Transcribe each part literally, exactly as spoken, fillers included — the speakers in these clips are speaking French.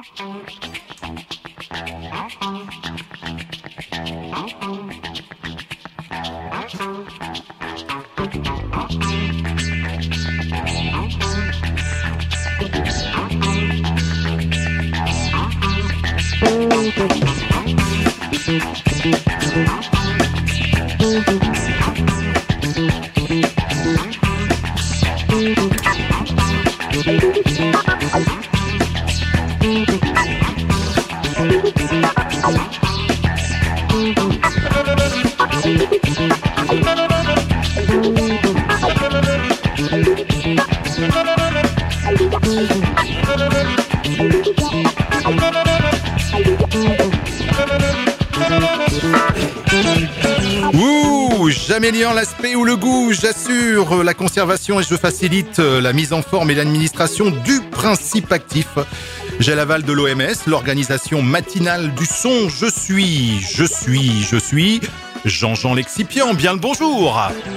J'améliore l'aspect ou le goût, j'assure la conservation et je facilite la mise en forme et l'administration du principe actif. J'ai l'aval de l'O M S, l'organisation matinale du son. Je suis, je suis, je suis Jean-Jean Lexipian. Bien le bonjour.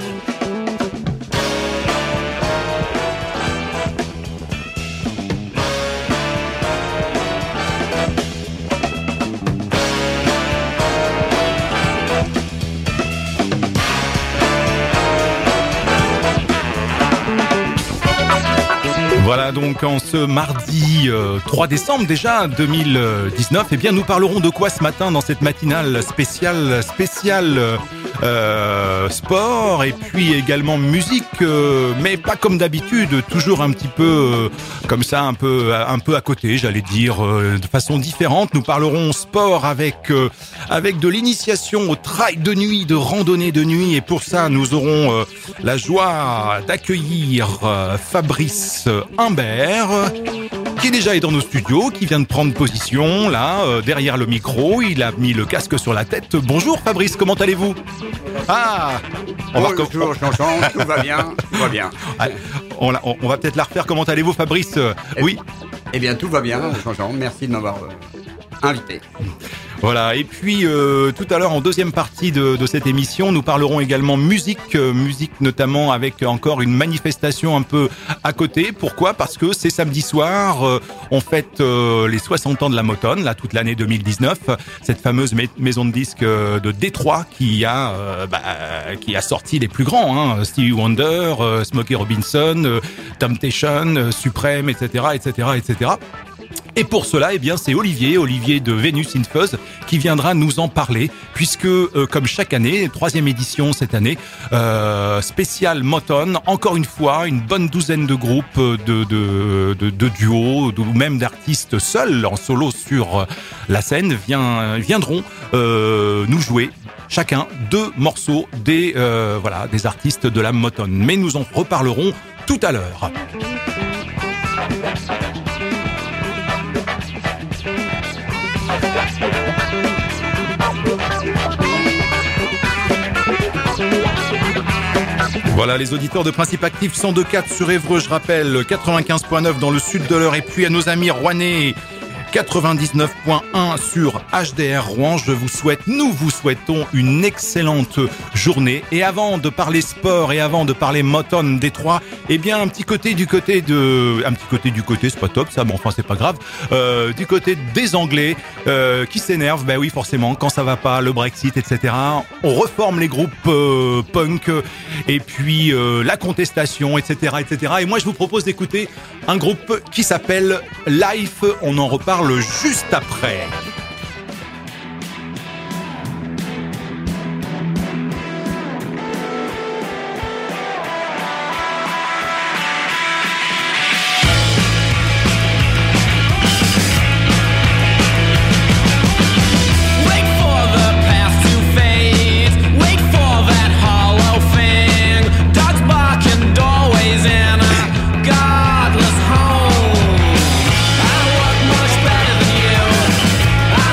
Voilà donc en ce mardi euh, trois décembre déjà deux mille dix-neuf, eh bien nous parlerons de quoi ce matin dans cette matinale spéciale spéciale euh, sport et puis également musique, euh, mais pas comme d'habitude, toujours un petit peu euh, comme ça, un peu un peu à côté, j'allais dire, euh, de façon différente. Nous parlerons sport avec euh, avec de l'initiation au trail de nuit, de randonnée de nuit, et pour ça nous aurons euh, la joie d'accueillir euh, Fabrice Humbert, qui déjà est dans nos studios, qui vient de prendre position là euh, derrière le micro. Il a mis le casque sur la tête. Bonjour Fabrice, comment allez-vous? Ah, on va bonjour Jean-Jean, tout va bien, tout va bien. On, on, on va peut-être la refaire. Comment allez-vous Fabrice? eh, Oui. Eh bien tout va bien Jean-Jean, merci de m'avoir euh, invité. Voilà, et puis euh, tout à l'heure en deuxième partie de, de cette émission, nous parlerons également musique, euh, musique notamment avec encore une manifestation un peu à côté. Pourquoi? Parce que c'est samedi soir, euh, on fête euh, les soixante ans de la Motown, là toute l'année deux mille dix-neuf, cette fameuse ma- maison de disques euh, de Détroit qui a euh, bah, qui a sorti les plus grands, hein, Stevie Wonder, euh, Smokey Robinson, euh, Temptation, euh, Supreme, et cetera, et cetera, et cetera. Et pour cela, eh bien, c'est Olivier, Olivier de Venus in Fuzz, qui viendra nous en parler, puisque, euh, comme chaque année, troisième édition cette année, euh, spécial Motown, encore une fois, une bonne douzaine de groupes, de, de, de, de duos, ou même d'artistes seuls, en solo sur la scène, vient, viendront euh, nous jouer chacun deux morceaux des, euh, voilà, des artistes de la Motown. Mais nous en reparlerons tout à l'heure. Voilà les auditeurs de Principe Actif, cent deux virgule quatre sur Évreux, je rappelle, quatre-vingt-quinze virgule neuf dans le sud de l'Eure, et puis à nos amis rouennais, quatre-vingt-dix-neuf virgule un sur H D R Rouen. Je vous souhaite, nous vous souhaitons une excellente journée. Et avant de parler sport et avant de parler Motown Détroit, eh bien un petit côté du côté de, un petit côté du côté, c'est pas top ça, mais enfin c'est pas grave. Euh, du côté des Anglais euh, qui s'énervent, ben oui forcément quand ça va pas, le Brexit, et cetera. On reforme les groupes euh, punk et puis euh, la contestation, et cetera, et cetera. Et moi je vous propose d'écouter un groupe qui s'appelle Life. On en reparle juste après. I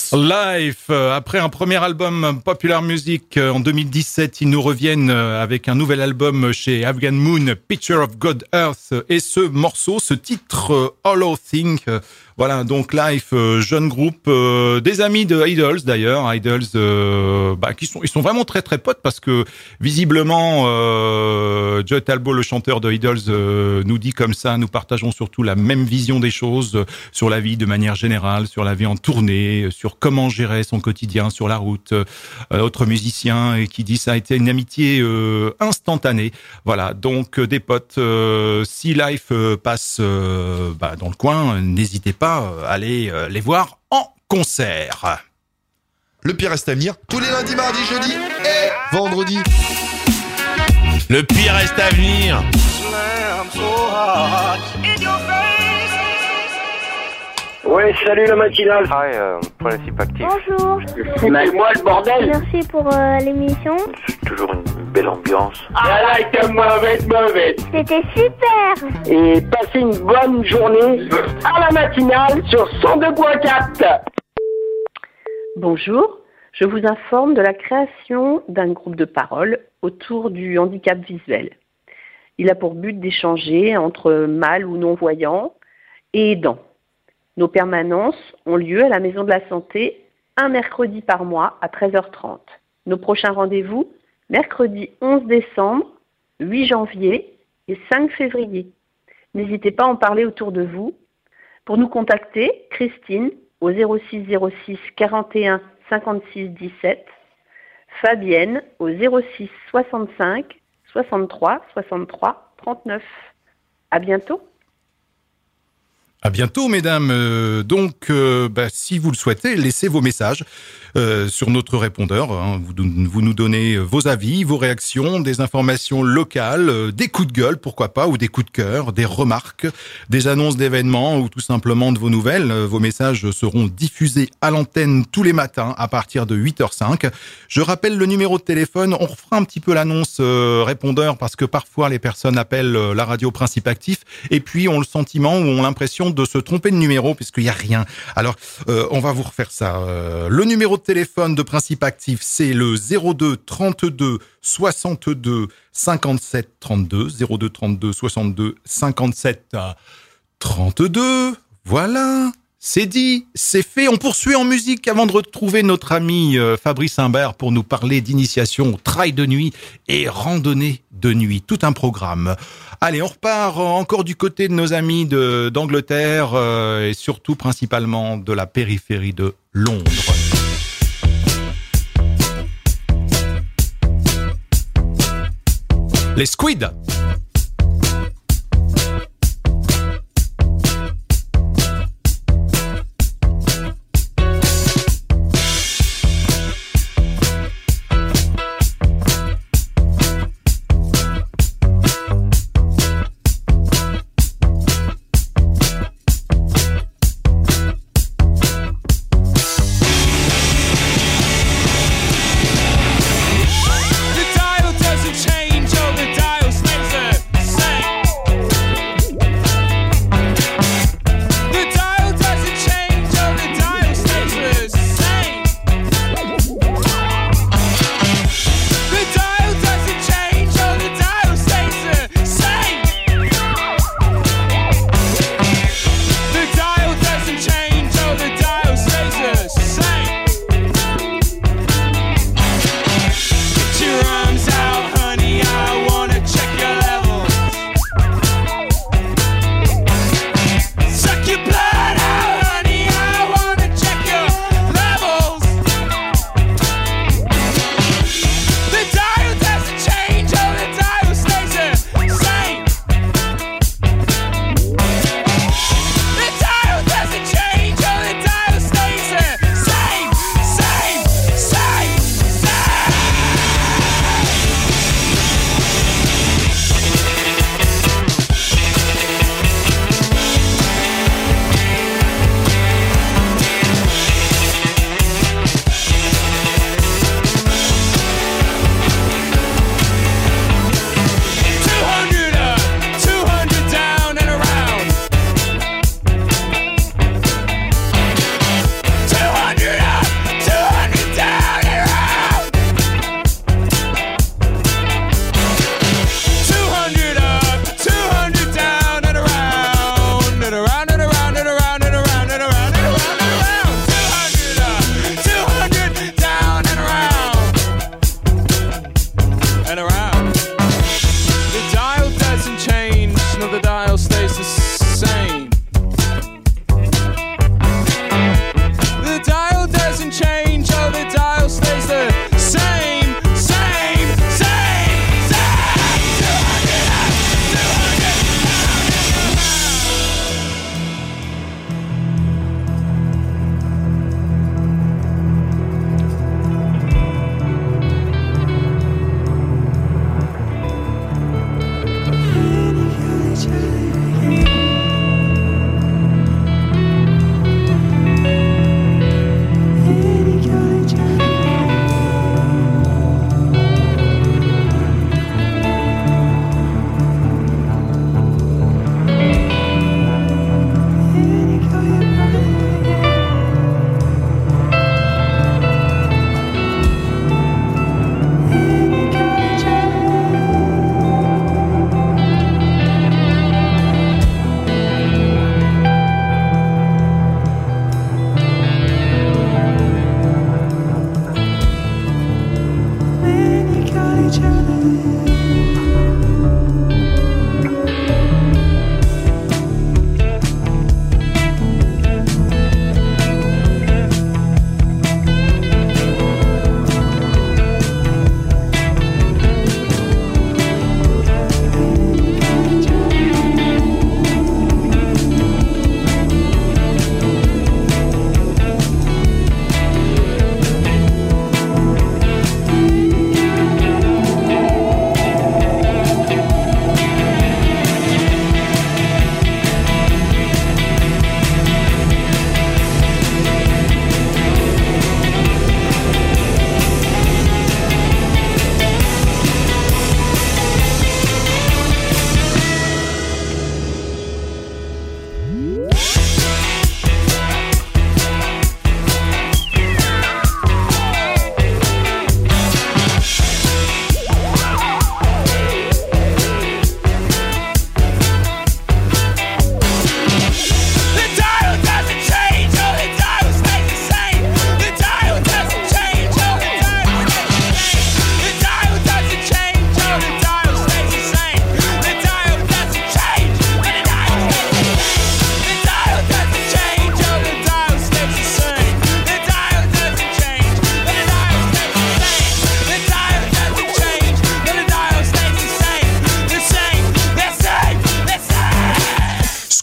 Life, après un premier album Popular Music en deux mille dix-sept, ils nous reviennent avec un nouvel album chez Afghan Moon, Picture of God Earth, et ce morceau, ce titre Hollow Thing. Voilà, donc Life, euh, jeune groupe, euh, des amis de Idols d'ailleurs, Idols, euh, bah, qui sont, ils sont vraiment très très potes parce que visiblement, euh, Joe Talbot, le chanteur de Idols, euh, nous dit comme ça, nous partageons surtout la même vision des choses euh, sur la vie de manière générale, sur la vie en tournée, euh, sur comment gérer son quotidien sur la route. Euh, autre musicien et qui dit ça a été une amitié euh, instantanée. Voilà, donc euh, des potes. Euh, si Life euh, passe euh, bah, dans le coin, n'hésitez pas. Aller les voir en concert. Le pire reste à venir tous les lundis, mardis, jeudis et vendredis. Le pire reste à venir. Ouais, salut la matinale. Hi, euh, principe actif. Bonjour. Foutez-moi le bordel. Merci pour euh, l'émission. C'est toujours une belle ambiance. Ah là, était mauvaise, mauvaise. C'était super. Et passez une bonne journée à la matinale sur cent deux point quatre. Bonjour, je vous informe de la création d'un groupe de parole autour du handicap visuel. Il a pour but d'échanger entre mal ou non-voyants et aidants. Nos permanences ont lieu à la Maison de la Santé un mercredi par mois à treize heures trente. Nos prochains rendez-vous, mercredi onze décembre, huit janvier et cinq février. N'hésitez pas à en parler autour de vous. Pour nous contacter, Christine au zéro six zéro six quarante et un cinquante-six dix-sept, Fabienne au zéro six soixante-cinq soixante-trois soixante-trois trente-neuf. À bientôt. À bientôt, mesdames. Euh, donc, euh, bah, si vous le souhaitez, laissez vos messages euh, sur notre répondeur. Hein. Vous, vous nous donnez vos avis, vos réactions, des informations locales, euh, des coups de gueule, pourquoi pas, ou des coups de cœur, des remarques, des annonces d'événements ou tout simplement de vos nouvelles. Euh, vos messages seront diffusés à l'antenne tous les matins à partir de huit heures cinq. Je rappelle le numéro de téléphone. On refera un petit peu l'annonce euh, répondeur parce que parfois les personnes appellent euh, la radio Principe Actif et puis ont le sentiment ou ont l'impression de se tromper de numéro puisqu'il n'y a rien. Alors, euh, on va vous refaire ça. Euh, le numéro de téléphone de Principe Actif, c'est le zéro deux trente-deux soixante-deux cinquante-sept trente-deux. zéro deux trente-deux soixante-deux cinquante-sept trente-deux. Voilà. C'est dit, c'est fait. On poursuit en musique avant de retrouver notre ami euh, Fabrice Imbert pour nous parler d'initiation au trail de nuit et randonnée de nuit. Tout un programme. Allez, on repart encore du côté de nos amis de, d'Angleterre euh, et surtout principalement de la périphérie de Londres. Les Squids. The dial doesn't change, oh the dial stays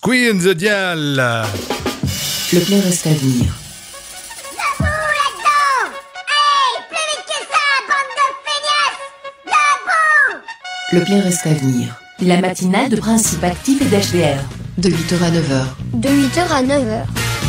Squeeze the Dial. Le plein reste à venir. Le plein reste à venir. La matinale de Principe Actif et d'H D R. De huit heures à neuf heures. De huit heures à neuf heures.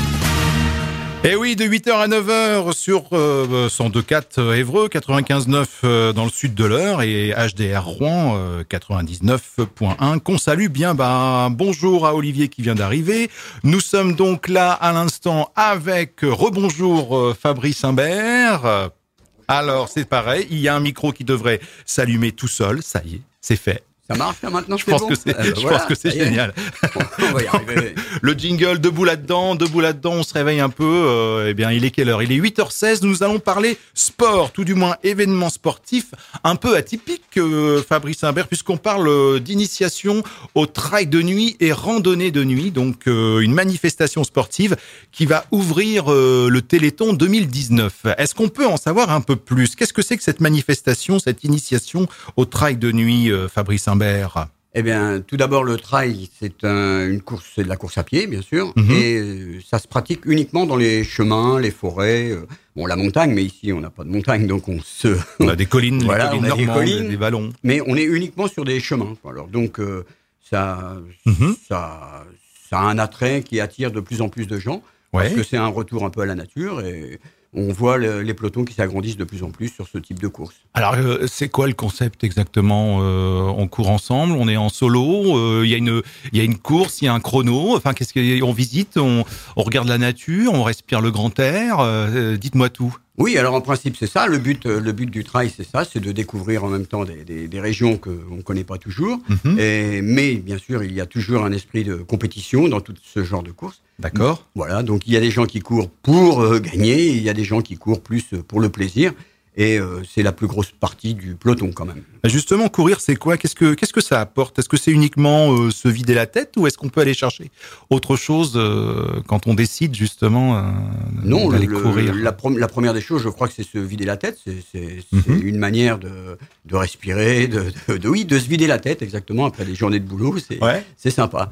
Et oui, de huit heures à neuf heures sur euh, cent deux virgule quatre Évreux, quatre-vingt-quinze virgule neuf euh, dans le sud de l'Eure et H D R Rouen euh, quatre-vingt-dix-neuf virgule un qu'on salue bien. Bah, bonjour à Olivier qui vient d'arriver. Nous sommes donc là à l'instant avec euh, rebonjour euh, Fabrice Imbert. Alors c'est pareil, il y a un micro qui devrait s'allumer tout seul, ça y est, c'est fait. Ça marche là maintenant, je pense bon que c'est, euh, je voilà, pense que c'est génial. On va y arriver. Le jingle, debout là-dedans, debout là-dedans, on se réveille un peu. Euh, eh bien, il est quelle heure ? Il est huit heures seize. Nous allons parler sport, tout du moins événements sportifs, un peu atypiques, euh, Fabrice Imbert, puisqu'on parle euh, d'initiation au trail de nuit et randonnée de nuit, donc euh, une manifestation sportive qui va ouvrir euh, le Téléthon deux mille dix-neuf. Est-ce qu'on peut en savoir un peu plus ? Qu'est-ce que c'est que cette manifestation, cette initiation au trail de nuit, euh, Fabrice Imbert ? Eh bien, tout d'abord, le trail, c'est un, une course, c'est de la course à pied, bien sûr, Mm-hmm. et euh, ça se pratique uniquement dans les chemins, les forêts, euh, bon, la montagne, mais ici, on n'a pas de montagne, donc on se... On a des collines, Voilà, les collines on a des normandes, collines. des vallons. Mais on est uniquement sur des chemins, quoi. Alors, donc, euh, ça, Mm-hmm. ça, ça a un attrait qui attire de plus en plus de gens, Ouais. parce que c'est un retour un peu à la nature, et on voit le, les pelotons qui s'agrandissent de plus en plus sur ce type de course. Alors, euh, c'est quoi le concept exactement ? euh, On court ensemble, on est en solo, euh, il y a une, il y a une course, il y a un chrono. Enfin, qu'est-ce qu'on visite, on, on regarde la nature, on respire le grand air. Euh, dites-moi tout. Oui, alors en principe c'est ça. Le but, euh, le but du trail, c'est ça, c'est de découvrir en même temps des, des, des régions que on connaît pas toujours. Mhm. Et, mais bien sûr, il y a toujours un esprit de compétition dans tout ce genre de course. D'accord. Voilà, donc il y a des gens qui courent pour euh, gagner, et il y a des gens qui courent plus euh, pour le plaisir. Et euh, c'est la plus grosse partie du peloton quand même. Justement, courir, c'est quoi ? Qu'est-ce que, qu'est-ce que ça apporte ? Est-ce que c'est uniquement euh, se vider la tête ou est-ce qu'on peut aller chercher autre chose euh, quand on décide justement euh, Non, d'aller le, courir ? la, prom- la première des choses, je crois que c'est se vider la tête. C'est, c'est, Mhm. c'est une manière de, de respirer, de, de, de- oui, de se vider la tête exactement après des journées de boulot. C'est, Ouais. c'est sympa.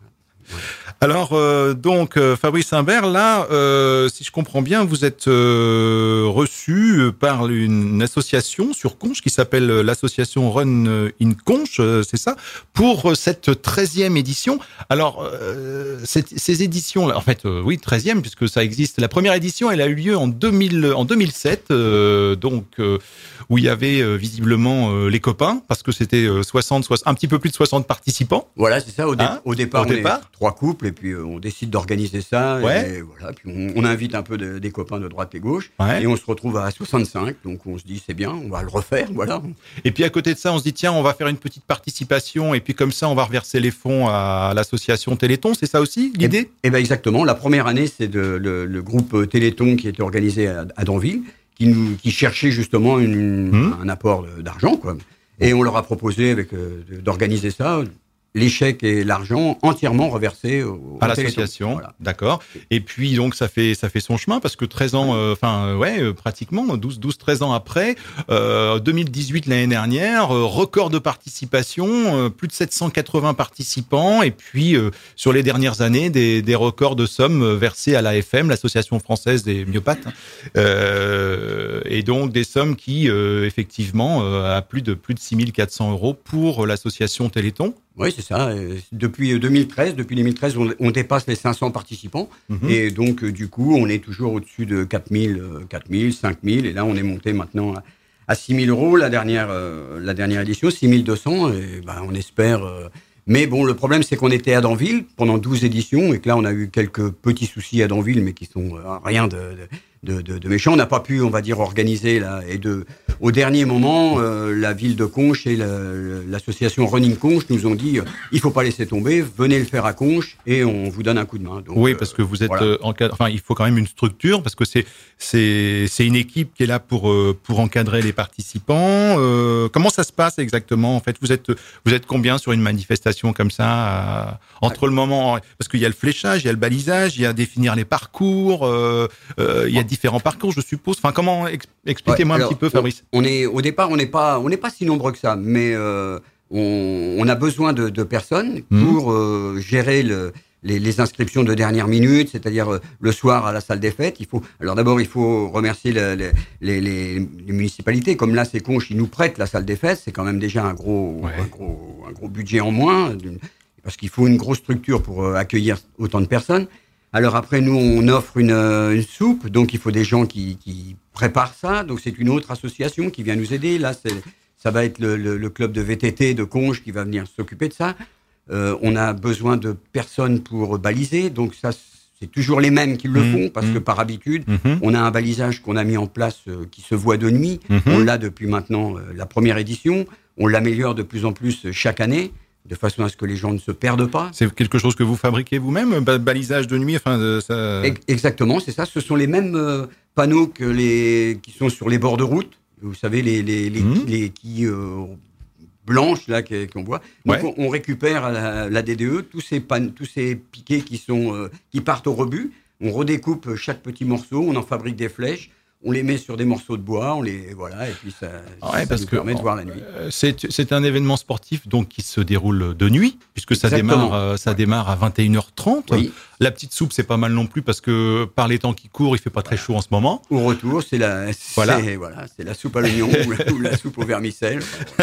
Alors, euh, donc, euh, Fabrice Imbert, là, euh, si je comprends bien, vous êtes euh, reçu par une association sur Conches qui s'appelle l'association Run in Conches, euh, c'est ça, pour cette treizième édition. Alors, euh, cette, ces éditions-là, en fait, euh, oui, treizième, puisque ça existe. La première édition, elle a eu lieu en, deux mille, en deux mille sept, euh, donc, euh, où il y avait euh, visiblement euh, les copains, parce que c'était euh, soixante, soixante, un petit peu plus de soixante participants. Voilà, c'est ça. Au, dé- Hein au départ, Au on départ est trois couples et puis euh, on décide d'organiser ça. Ouais. Et voilà, puis on, on invite un peu de- des copains de droite et gauche. Ouais. Et on se retrouve à soixante-cinq. Donc on se dit, c'est bien, on va le refaire. Voilà. Et puis à côté de ça, on se dit tiens, on va faire une petite participation et puis comme ça, on va reverser les fonds à l'association Téléthon. C'est ça aussi l'idée ? Eh bien, exactement. La première année, c'est de, le, le groupe Téléthon qui était organisé à, à Danville, qui, nous, qui cherchait justement une, Mmh. un apport d'argent, quoi. Et on leur a proposé avec, euh, de- d'organiser ça, les chèques et l'argent entièrement reversés au, À au Téléthon. l'association, Voilà. d'accord. Et puis donc ça fait ça fait son chemin parce que treize ans, enfin euh, ouais, euh, pratiquement douze, douze, treize ans après, euh, deux mille dix-huit l'année dernière, euh, record de participation, euh, plus de sept cent quatre-vingts participants, et puis euh, sur les dernières années des, des records de sommes euh, versées à l'A F M, l'association française des myopathes, hein. euh, et donc des sommes qui euh, effectivement euh, à plus de plus de six mille quatre cents euros pour l'association Téléthon. Oui, c'est ça. Euh, Depuis deux mille treize, depuis deux mille treize, on, on dépasse les cinq cents participants. Mhm. Et donc, euh, du coup, on est toujours au-dessus de quatre mille, euh, quatre mille, cinq mille. Et là, on est monté maintenant à, à six mille euros la dernière, euh, la dernière édition, six mille deux cents. Et ben, on espère. Euh, mais bon, le problème, c'est qu'on était à Danville pendant douze éditions et que là, on a eu quelques petits soucis à Danville, mais qui sont euh, rien de, de, de, de méchant. On n'a pas pu, on va dire, organiser là. Et de, au dernier moment, euh, la ville de Conches et la- l'association Running Conches nous ont dit euh, il faut pas laisser tomber, venez le faire à Conches et on vous donne un coup de main. Donc, Oui, parce que vous êtes voilà. euh, encadré. Enfin, il faut quand même une structure parce que c'est c'est c'est une équipe qui est là pour euh, pour encadrer les participants. Euh, comment ça se passe exactement en fait? Vous êtes vous êtes combien sur une manifestation comme ça euh, entre le moment parce qu'il y a le fléchage, il y a le balisage, il y a définir les parcours, euh, euh, il y a différents parcours, je suppose. Enfin, comment ex- expliquez-moi Ouais, un alors, petit peu, Fabrice. On, on est au départ, on n'est pas, on n'est pas si nombreux que ça, mais euh, on, on a besoin de, de personnes Mhm. pour euh, gérer le, les, les inscriptions de dernière minute, c'est-à-dire euh, le soir à la salle des fêtes. Il faut, alors d'abord, il faut remercier le, le, les, les, les municipalités. Comme là, c'est Conches, ils nous prêtent la salle des fêtes. C'est quand même déjà un gros, ouais. un gros, un gros budget en moins, parce qu'il faut une grosse structure pour euh, accueillir autant de personnes. Alors après, nous, on offre une, euh, une soupe, donc il faut des gens qui, qui préparent ça. Donc c'est une autre association qui vient nous aider. Là, c'est, ça va être le, le, le club de V T T de Conches qui va venir s'occuper de ça. Euh, on a besoin de personnes pour baliser, donc ça, c'est toujours les mêmes qui le mmh, font, parce mmh. que par habitude, mmh. on a un balisage qu'on a mis en place euh, qui se voit de nuit. Mmh. On l'a depuis maintenant euh, la première édition. On l'améliore de plus en plus chaque année, de façon à ce que les gens ne se perdent pas. C'est quelque chose que vous fabriquez vous-même, balisage de nuit, enfin de, ça... Exactement, c'est ça. Ce sont les mêmes euh, panneaux que les qui sont sur les bords de route. Vous savez, les les les, mmh. les qui euh, blanches là qu'on voit. Donc ouais. on, on récupère la, la D D E tous ces pan- tous ces piquets qui sont euh, qui partent au rebut. On redécoupe chaque petit morceau, on en fabrique des flèches. On les met sur des morceaux de bois, on les voilà, et puis ça, ouais, ça parce nous que, permet de voir la nuit. Euh, c'est, c'est un événement sportif donc qui se déroule de nuit, puisque ça démarre, euh, ça ouais. démarre à vingt et une heures trente. Oui. La petite soupe, c'est pas mal non plus, parce que par les temps qui courent, il fait pas très voilà. chaud en ce moment. Au retour, c'est la, voilà. C'est, voilà, c'est la soupe à l'oignon ou, la, ou la soupe au vermicelle.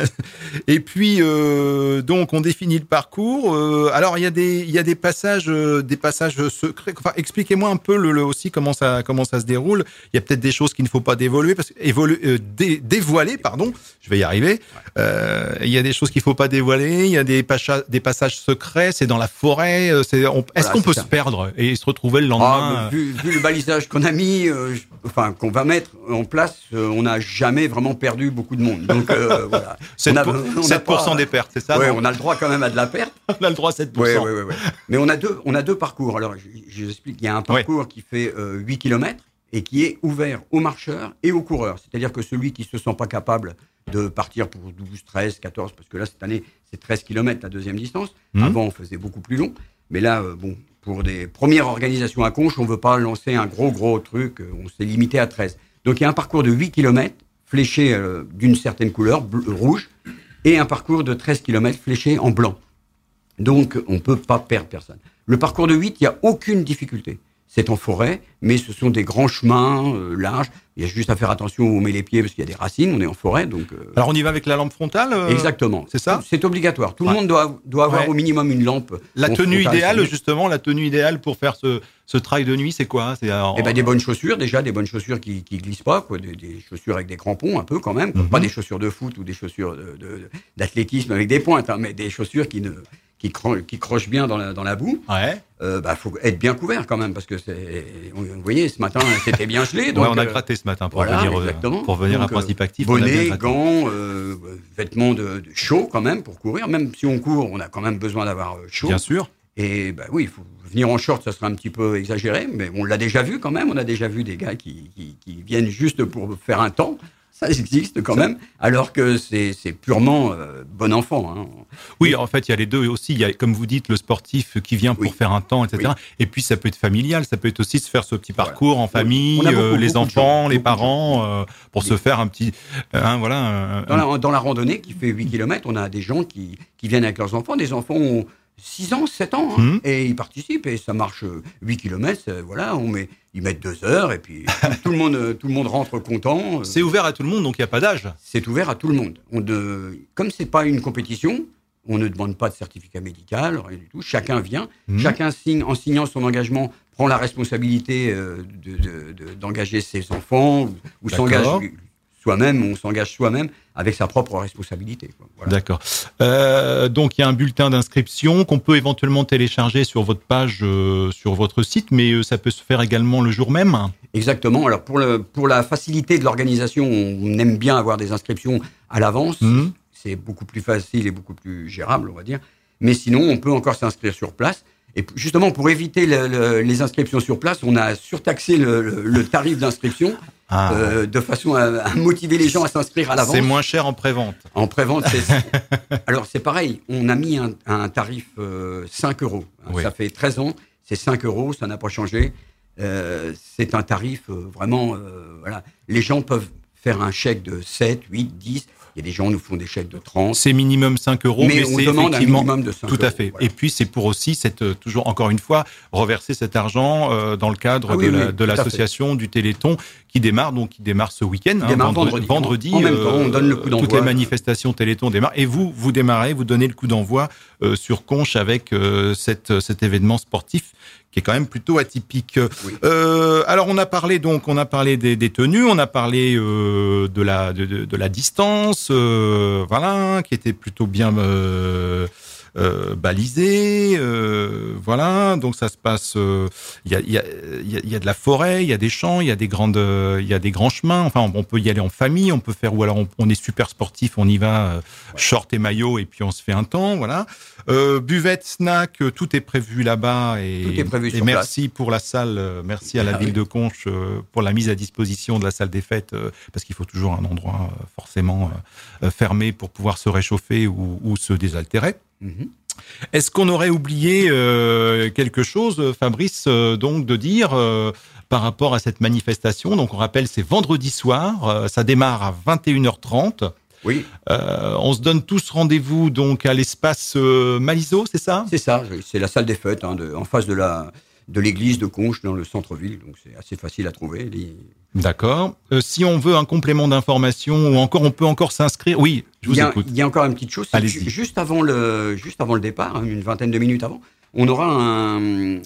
Et puis euh, donc on définit le parcours. Euh, alors il y a des, il y a des passages, euh, des passages secrets. Enfin, expliquez-moi un peu le, le aussi comment ça, comment ça se déroule. Il y a peut-être des choses qu'il ne faut pas dévoiler, parce que évoluer, euh, dé, dévoiler, pardon. Je vais y arriver. Euh, il y a des choses qu'il faut pas dévoiler. Il y a des, pacha, des passages secrets. C'est dans la forêt. C'est, on, est-ce voilà, qu'on peut ça. se perdre et se retrouver le lendemain? Ah, vu, vu le balisage qu'on a mis, euh, enfin qu'on va mettre en place, euh, on n'a jamais vraiment perdu beaucoup de monde. Donc euh, voilà. sept pour cent des pertes, c'est ça? Oui, on a le droit quand même à de la perte. On a le droit à sept pour cent. Oui, oui, oui. Mais on a deux, on a deux parcours. Alors, je, je vous explique. Il y a un parcours ouais. qui fait euh, huit kilomètres et qui est ouvert aux marcheurs et aux coureurs. C'est-à-dire que celui qui se sent pas capable de partir pour douze, treize, quatorze, parce que là, cette année, c'est treize kilomètres la deuxième distance. Mmh. Avant, on faisait beaucoup plus long. Mais là, euh, bon, pour des premières organisations à Conches, on veut pas lancer un gros, gros truc. On s'est limité à treize. Donc, il y a un parcours de huit kilomètres fléché euh, d'une certaine couleur, bleu, rouge, et un parcours de treize kilomètres fléché en blanc. Donc, on peut pas perdre personne. Le parcours de huit, il y a aucune difficulté. C'est en forêt, mais ce sont des grands chemins euh, larges. Il y a juste à faire attention où on met les pieds, parce qu'il y a des racines, on est en forêt. Donc, euh... Alors on y va avec la lampe frontale euh... Exactement. C'est ça? C'est obligatoire. Tout ouais. le monde doit, doit avoir ouais. au minimum une lampe. La tenue idéale, justement, la tenue idéale pour faire ce, ce trail de nuit, c'est quoi? C'est alors... Eh ben, des bonnes chaussures, déjà, des bonnes chaussures qui ne glissent pas, quoi, des, des chaussures avec des crampons, un peu quand même. Mm-hmm. Pas des chaussures de foot ou des chaussures de, de, d'athlétisme avec des pointes, hein, mais des chaussures qui ne... qui, cro- qui croche bien dans la, dans la boue, ouais. euh, bah, faut être bien couvert quand même, parce que c'est, vous voyez, ce matin, c'était bien gelé. Donc, ouais, on a gratté ce matin pour voilà, venir, exactement. pour venir donc, à Principe Actif. Bonnet, gants, euh, vêtements de, de chaud quand même pour courir. Même si on court, on a quand même besoin d'avoir chaud. Bien sûr. Et bah oui, il faut venir en short, ça serait un petit peu exagéré, mais on l'a déjà vu quand même. On a déjà vu des gars qui, qui, qui viennent juste pour faire un temps. Ça existe quand même, alors que c'est, c'est purement euh, bon enfant. Hein. Oui, en fait, il y a les deux aussi. Il y a, comme vous dites, le sportif qui vient pour oui. faire un temps, et cetera. Oui. Et puis, ça peut être familial. Ça peut être aussi se faire ce petit parcours voilà. en famille, beaucoup, euh, les beaucoup enfants, les parents, euh, pour oui. se faire un petit... Euh, hein, voilà. Un, dans, la, dans la randonnée qui fait huit kilomètres, on a des gens qui, qui viennent avec leurs enfants. Des enfants ont six ans, sept ans, hein, mmh. et ils participent. Et ça marche huit kilomètres. Voilà, on met... Ils mettent deux heures et puis tout le monde, tout le monde rentre content. C'est ouvert à tout le monde, donc il n'y a pas d'âge. C'est ouvert à tout le monde. On de, comme c'est pas une compétition, on ne demande pas de certificat médical, rien du tout. Chacun vient, mmh. chacun signe, en signant son engagement, prend la responsabilité euh, de, de, de, d'engager ses enfants ou, ou s'engage soi-même, on s'engage soi-même avec sa propre responsabilité. Quoi. Voilà. D'accord. Euh, donc, il y a un bulletin d'inscription qu'on peut éventuellement télécharger sur votre page, euh, sur votre site, mais euh, ça peut se faire également le jour même. Exactement. Alors, pour, le, pour la facilité de l'organisation, on aime bien avoir des inscriptions à l'avance. Mmh. C'est beaucoup plus facile et beaucoup plus gérable, on va dire. Mais sinon, on peut encore s'inscrire sur place. Et justement, pour éviter le, le, les inscriptions sur place, on a surtaxé le, le, le tarif d'inscription. Ah. Euh, de façon à, à motiver les gens à s'inscrire à l'avance. C'est moins cher en prévente. En prévente, c'est... Alors, c'est pareil. On a mis un, un tarif euh, cinq euros. Oui. Ça fait treize ans. C'est cinq euros. Ça n'a pas changé. Euh, c'est un tarif euh, vraiment... Euh, voilà. Les gens peuvent faire un chèque de sept, huit, dix. Il y a des gens qui nous font des chèques de trente. C'est minimum cinq euros, mais, mais mais on c'est demande un effectivement minimum de cinq tout euros. à fait. Voilà. Et puis c'est pour aussi cette toujours encore une fois reverser cet argent euh, dans le cadre Ah oui, de, la, oui, de l'association du Téléthon qui démarre donc qui démarre ce week-end. Hein, démarre vendredi. vendredi. vendredi En même euh, temps, on donne le coup d'envoi. Toutes les manifestations Téléthon démarrent et vous vous démarrez, vous donnez le coup d'envoi euh, sur Conches avec euh, cette, cet événement sportif qui est quand même plutôt atypique. Oui. Euh, alors on a parlé donc on a parlé des, des tenues, on a parlé euh, de la de, de, de la distance, euh, voilà, qui était plutôt bien euh, euh, balisée, euh, voilà. Donc ça se passe. Il euh, y a il y a il y a, y a de la forêt, il y a des champs, il y a des grandes il y a des grands chemins. Enfin on peut y aller en famille, on peut faire ou alors on, on est super sportif, on y va euh, ouais. short et maillot et puis on se fait un temps, voilà. Euh, buvette, snack, tout est prévu là-bas et, tout est prévu et sur merci place. pour la salle, euh, merci à la ah, ville oui. de Conches euh, pour la mise à disposition de la salle des fêtes euh, parce qu'il faut toujours un endroit euh, forcément euh, fermé pour pouvoir se réchauffer ou, ou se désaltérer. Mm-hmm. Est-ce qu'on aurait oublié euh, quelque chose, Fabrice, euh, donc de dire euh, par rapport à cette manifestation? Donc on rappelle, c'est vendredi soir, euh, ça démarre à vingt et une heures trente. Oui. Euh, on se donne tous rendez-vous donc à l'espace euh, Maliseau, c'est ça? C'est ça, c'est la salle des fêtes, hein, de, en face de la de l'église de Conches dans le centre-ville, donc c'est assez facile à trouver. Les... D'accord. Euh, si on veut un complément d'information ou encore, on peut encore s'inscrire. Oui, je vous il y a, écoute. Il y a encore une petite chose, c'est Allez-y. juste avant le juste avant le départ, hein, une vingtaine de minutes avant, on aura un, euh,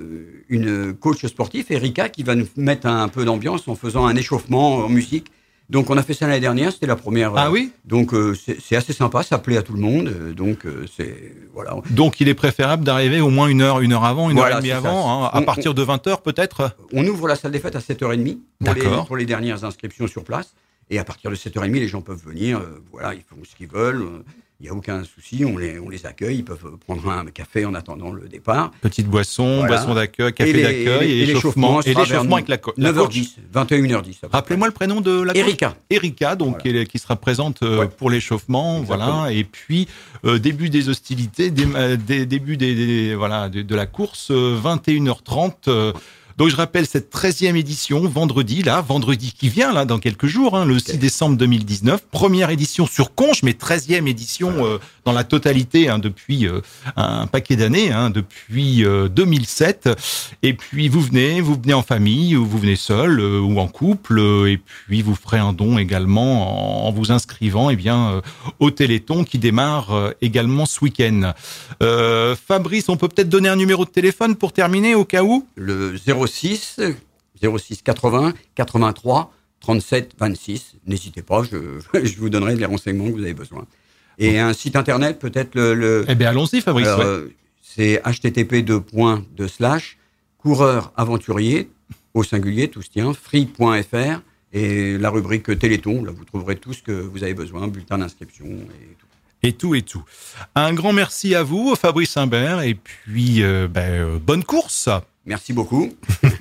une coach sportif, Erika, qui va nous mettre un peu d'ambiance en faisant un échauffement en musique. Donc on a fait ça l'année dernière, c'était la première. Ah oui. Donc euh, c'est, c'est assez sympa, ça plaît à tout le monde. Euh, donc euh, c'est voilà. Donc il est préférable d'arriver au moins une heure, une heure avant, une voilà, heure et demie c'est avant, hein, à on, partir on, de vingt heures peut-être. On ouvre la salle des fêtes à sept heures trente pour les, pour les dernières inscriptions sur place. Et à partir de sept heures trente, les gens peuvent venir. Euh, voilà, ils font ce qu'ils veulent. Il n'y a aucun souci, on les, on les accueille, ils peuvent prendre un café en attendant le départ. Petite boisson, voilà. boisson d'accueil, café et les, d'accueil, et, et l'échauffement, et l'échauffement avec la, co- la neuf heures dix, vingt et une heures dix. Rappelez-moi le prénom de la coach. Erika. Erika, donc voilà. qui, qui sera présente euh, ouais. pour l'échauffement, exactement. Voilà. Et puis euh, début des hostilités, dé, euh, dé, début des, des voilà de, de la course, euh, vingt et une heures trente. Euh, Donc je rappelle cette treizième édition, vendredi, là, vendredi qui vient, là, dans quelques jours, hein, le okay. six décembre deux mille dix-neuf. Première édition sur Conches, mais treizième édition euh, dans la totalité, hein, depuis euh, un paquet d'années, hein, depuis euh, deux mille sept. Et puis vous venez, vous venez en famille, ou vous venez seul, euh, ou en couple, euh, et puis vous ferez un don également en, en vous inscrivant eh bien, euh, au Téléthon qui démarre euh, également ce week-end. Euh, Fabrice, on peut peut-être donner un numéro de téléphone pour terminer au cas où? Le zéro six quatre-vingts quatre-vingt-trois trente-sept vingt-six. N'hésitez pas, je, je vous donnerai les renseignements que vous avez besoin. Et un site internet, peut-être le... le eh bien, allons-y, Fabrice. Alors, ouais. C'est h t t p deux points deux slash coureur aventurier, au singulier, tout se tient, free point f r, et la rubrique Téléthon, là, vous trouverez tout ce que vous avez besoin, bulletin d'inscription et tout. Et tout et tout. Un grand merci à vous, Fabrice Imbert, et puis euh, ben, euh, bonne course. Merci beaucoup.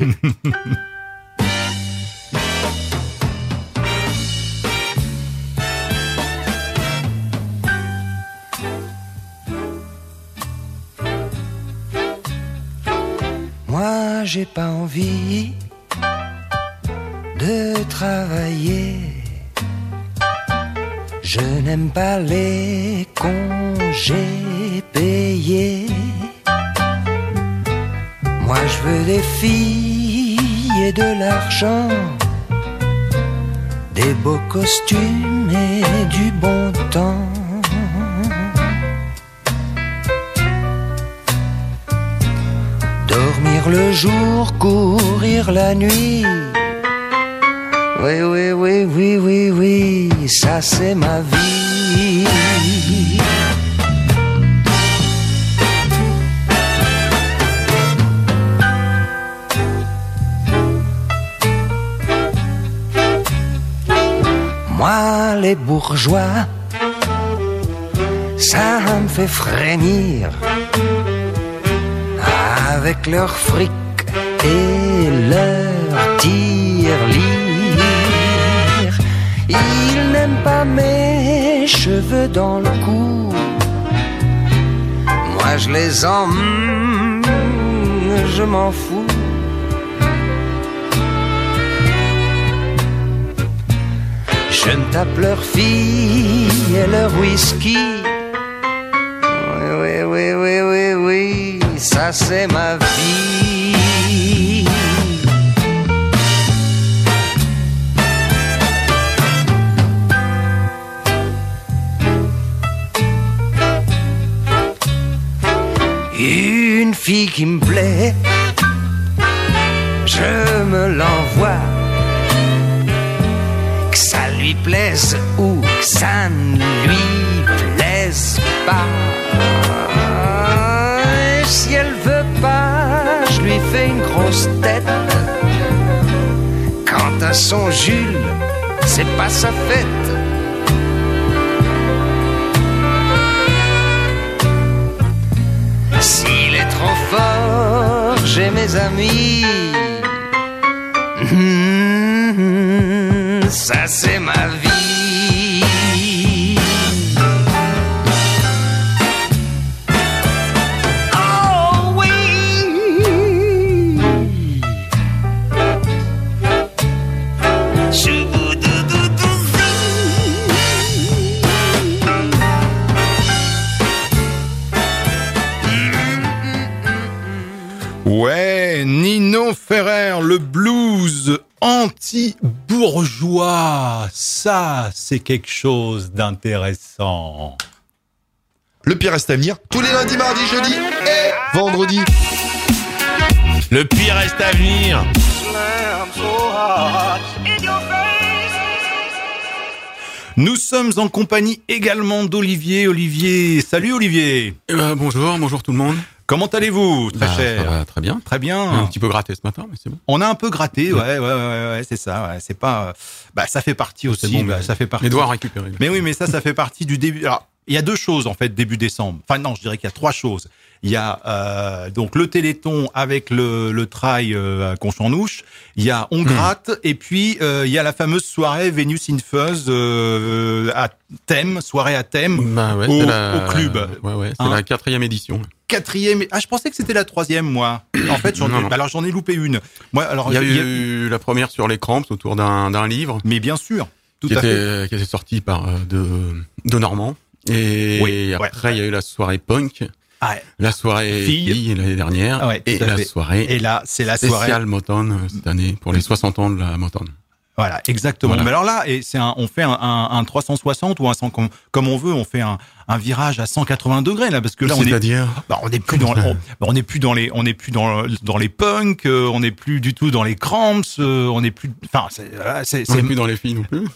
Moi, j'ai pas envie de travailler. Je n'aime pas les congés payés. Moi je veux des filles et de l'argent, des beaux costumes et du bon temps. Dormir le jour, courir la nuit. Oui, oui, oui, oui, oui, oui, ça c'est ma vie. Moi, les bourgeois, ça me fait frémir. Avec leur fric et leur tirelire. Ils n'aiment pas mes cheveux dans le cou. Moi je les emmène, je m'en fous. Je ne tape leurs filles et leur whisky. Oui, oui, oui, oui, oui, oui, ça c'est ma vie. Une fille qui me plaît, je me l'envoie. Que ça lui plaise ou que ça ne lui plaise pas. Si elle veut pas, je lui fais une grosse tête. Quant à son Jules, c'est pas sa fête. S'il est trop fort, j'ai mes amis. Mmh, ça c'est ma vie. Oh oui. Ouais, Nino Ferrer, le blues anti-bourgeois, ça c'est quelque chose d'intéressant. Le pire reste à venir, tous les lundis, mardis, jeudis et vendredis. Le pire reste à venir. Nous sommes en compagnie également d'Olivier. Olivier, salut Olivier. Euh, bonjour, bonjour tout le monde. Comment allez-vous, très bah, cher? Ça va très bien. Très bien. Un petit peu gratté ce matin, mais c'est bon. On a un peu gratté, ouais, ouais, ouais, ouais, ouais c'est ça. Ouais, c'est pas, bah, ça fait partie aussi. Bon, bah, ça fait partie. Les doigts récupérés. Mais oui, mais ça, ça fait partie du début. Alors, il y a deux choses en fait début décembre. Enfin non, je dirais qu'il y a trois choses. Il y a euh, donc le Téléthon avec le, le trail euh, à Conchanouche. Il y a On gratte mmh. et puis euh, il y a la fameuse soirée Vénus in Fuzz euh, à thème, soirée à thème bah ouais, au, la... au club. Ouais ouais, c'est hein la quatrième édition. Quatrième. Ah, je pensais que c'était la troisième, moi. En fait, j'en ai, non, non. alors j'en ai loupé une. Moi, alors il y a, il y a eu la première sur les Cramps autour d'un d'un livre. Mais bien sûr, tout qui à était, fait. Qui était sorti par de de Normand. Et oui, après, ouais. il y a eu la soirée punk, ah, la soirée fille, fille l'année dernière, ah ouais, et la fait. soirée et là, c'est la spéciale soirée Motown cette année pour les soixante ans de la Motown. Voilà, exactement. Voilà. Mais alors là, et c'est un, on fait un, un, un trois cent soixante ou un cent comme, comme on veut, on fait un, un virage à cent quatre-vingts degrés là, parce que là on est, dire bah, on n'est plus dans, on, on n'est plus dans les, on n'est plus dans dans les punks, euh, on n'est plus du tout dans les Cramps, euh, on n'est plus, enfin, c'est, c'est, on n'est c'est... plus dans les filles non plus.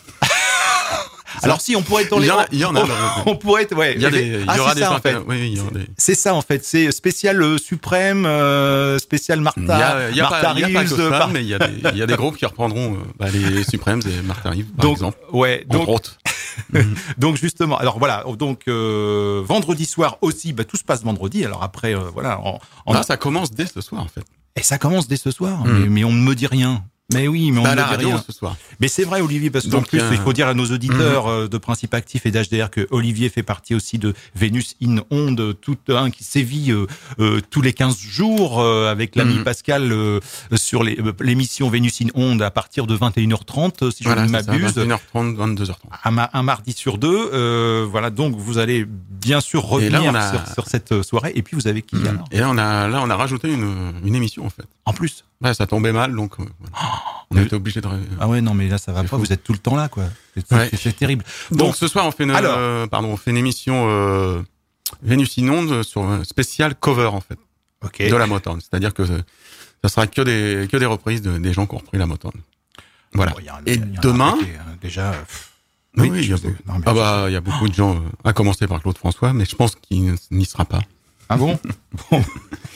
Alors si on pourrait être dans les, il y en a, il y en a, on, on pourrait être, ouais. Il y a des, il y ah, aura des, ça, en fait. Oui, il y aura des. C'est ça en fait, c'est spécial euh, suprême, euh, spécial Martha. Il y a, il y a Martha pas, il y a pas que ça, par... mais il y a des, il y a des groupes qui reprendront euh, bah, les Supremes et Martha Reeves par donc, exemple. Ouais, donc, entre autres. donc justement, alors voilà, donc euh, vendredi soir aussi, bah tout se passe vendredi. Alors après, euh, voilà, on, on... Ah, ça commence dès ce soir en fait. Et ça commence dès ce soir, mm. mais, mais on ne me dit rien. Mais oui, mais on bah, ne la me dit radio, rien. Ce soir. Mais c'est vrai, Olivier, parce qu'en donc, plus, euh... il faut dire à nos auditeurs mmh. euh, de Principe Actif et d'H D R que Olivier fait partie aussi de Vénus in Onde, tout un hein, qui sévit euh, euh, tous les quinze jours euh, avec l'ami mmh. Pascal euh, sur les, euh, l'émission Vénus in Onde à partir de vingt et une heures trente, si voilà, je ne m'abuse. vingt et une heures trente, vingt-deux heures trente. Un, un mardi sur deux. Euh, voilà, donc vous allez bien sûr revenir a... sur, sur cette soirée. Et puis vous avez qui mmh. alors Et là, on a là, on a rajouté une, une émission en fait. En plus. Ouais, ça tombait mal, donc euh, voilà. oh, on a été obligé de. Ah ouais, non, mais là, ça va c'est pas. fou. Vous êtes tout le temps là, quoi. C'est, ouais. c'est, c'est terrible. Donc, donc, ce soir, on fait une, alors, euh, pardon, on fait une émission euh, Vénus in Onde sur un spécial cover en fait, okay. de la Motown. C'est-à-dire que ça sera que des que des reprises de, des gens qui ont repris la Motown. Voilà. Bon, y a un, et y a demain, arrêté, hein, déjà. Pff, oui, oui, il y a, sais, non, ah bah, il y a beaucoup de gens, euh, à commencer par Claude François, mais je pense qu'il n'y sera pas. Ah bon? Bon.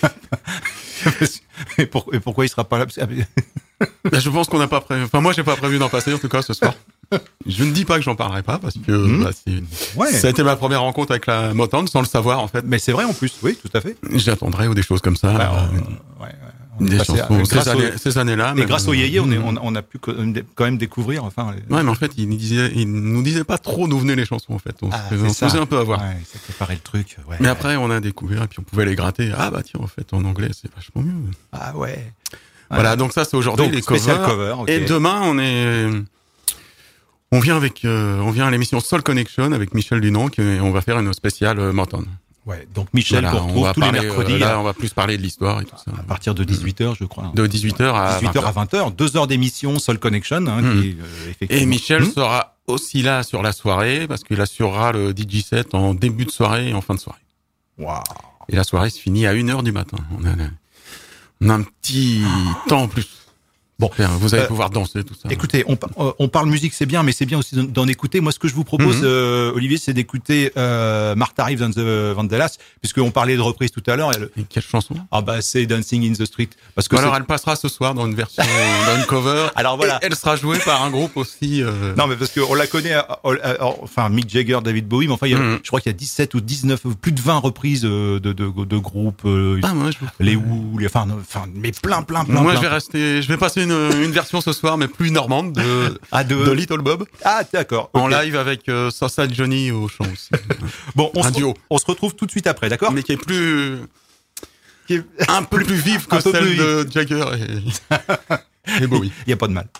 et, pour, et pourquoi il sera pas là? Ben, je pense qu'on n'a pas prévu. Enfin, moi, j'ai pas prévu d'en passer en tout cas ce soir. Je ne dis pas que j'en parlerai pas parce que mmh. bah, c'est une... ouais. ça a été ma première rencontre avec la Motown sans le savoir en fait. Mais c'est vrai en plus, oui, tout à fait. J'attendrai ou des choses comme ça. Bah, euh, ouais, ouais. Des chansons, à, ces, années, au, ces années-là. Et grâce au Yéyé, on, est, on, on a pu quand même découvrir. Enfin, les... Ouais, mais en fait, il nous disait, il nous disait pas trop d'où venaient les chansons en fait. On ah, se faisait un peu avoir. Ouais, ça préparait le truc. Ouais, mais ouais. après, on a découvert et puis on pouvait les gratter. Ah bah tiens, en fait, en anglais, c'est vachement mieux. Ah ouais. Voilà, donc ça c'est aujourd'hui donc, les covers. Cover, okay. Et demain on est On vient avec, euh, on vient à l'émission Soul Connection avec Michel Dunant et on va faire une spéciale euh, Motown. Ouais, donc Michel Voilà, qu'on on retrouve va tous parler, les mercredis. euh, là, à, on va plus parler de l'histoire et tout ça. à partir de dix-huit heures, je crois. De dix-huit heures à dix-huit heures à vingt heures, deux heures d'émission Soul Connection, hein, Mmh. qui est, euh, effectivement. Et Michel Mmh. sera aussi là sur la soirée parce qu'il assurera le D J set en début de soirée et en fin de soirée. Waouh. Et la soirée se finit à une heure du matin. On a, on a un petit temps en plus. Bon, vous allez euh, pouvoir danser, tout ça. Écoutez, on, euh, on parle musique, c'est bien, mais c'est bien aussi d'en écouter. Moi, ce que je vous propose, Mhm. euh, Olivier, c'est d'écouter euh, Martha Reeves and the Vandellas, puisqu'on parlait de reprise tout à l'heure. Elle... Et quelle chanson? Ah bah, c'est Dancing in the Street. Parce que alors, c'est... elle passera ce soir dans une version, dans une cover. Alors voilà. Et elle sera jouée par un groupe aussi. Euh... Non, mais parce qu'on la connaît, euh, euh, enfin Mick Jagger, David Bowie, mais enfin, il y a, Mhm. je crois qu'il y a dix-sept ou dix-neuf, plus de vingt reprises de, de, de, de groupes. Euh, Ah, moi, je... les Who, les, enfin, enfin, mais plein, plein, plein. Moi, plein. je vais rester, je vais passer une, une version ce soir, mais plus normande, de, ah, de... de Little Bob. Ah, d'accord. En Okay. live avec euh, Sauce Johnny au chant aussi. Bon, on un se, duo. on se retrouve tout de suite après, d'accord? Mais qui est plus, Qui est... un peu plus vive que Un peu celle plus de Jagger et, et Bowie. Il y a pas de mal.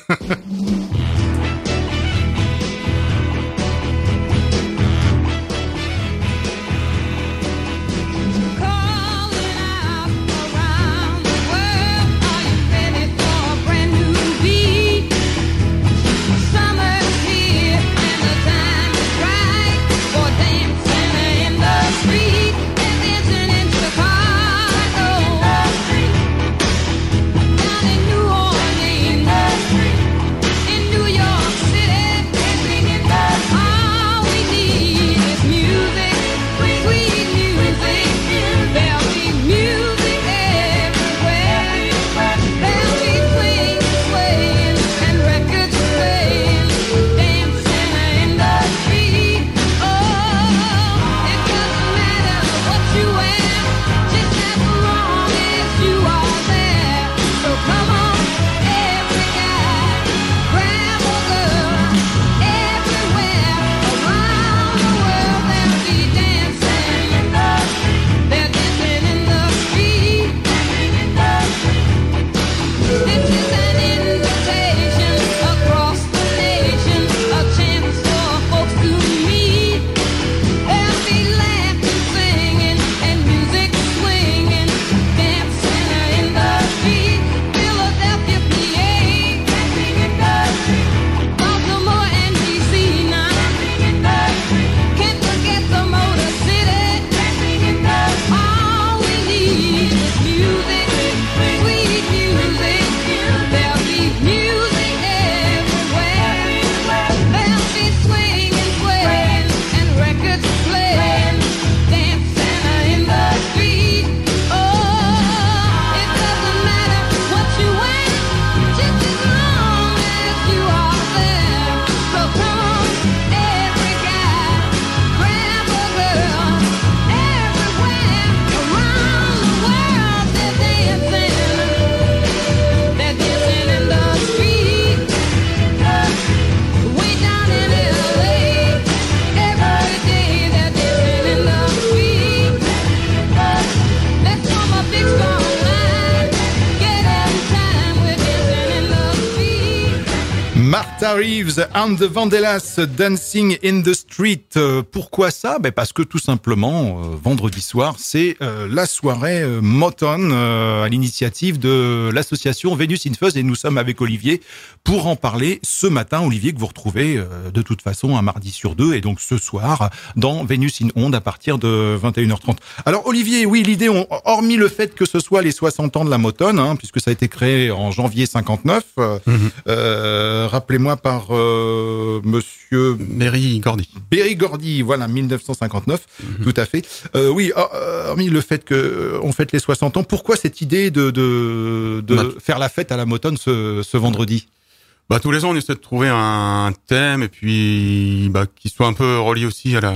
Martha Reeves and the Vandellas, Dancing in the Street. Euh, pourquoi ça? Ben parce que tout simplement, euh, vendredi soir, c'est euh, la soirée euh, Motown euh, à l'initiative de l'association Venus in Fuzz et nous sommes avec Olivier pour en parler ce matin. Olivier que vous retrouvez euh, de toute façon un mardi sur deux et donc ce soir dans Venus in Onde à partir de vingt et une heures trente. Alors Olivier, oui, l'idée, on, hormis le fait que ce soit les soixante ans de la Motown, hein, puisque ça a été créé en janvier cinquante-neuf, euh, mm-hmm. euh, rappelez-moi par euh, monsieur Berry Gordy. Berry Gordy, voilà, mille neuf cent cinquante-neuf, mm-hmm. tout à fait. Euh, oui, hormis le fait que on fête les soixante ans, pourquoi cette idée de de, de bah, faire la fête à la Motown ce, ce vendredi? Bah tous les ans on essaie de trouver un thème et puis bah qui soit un peu relié aussi à la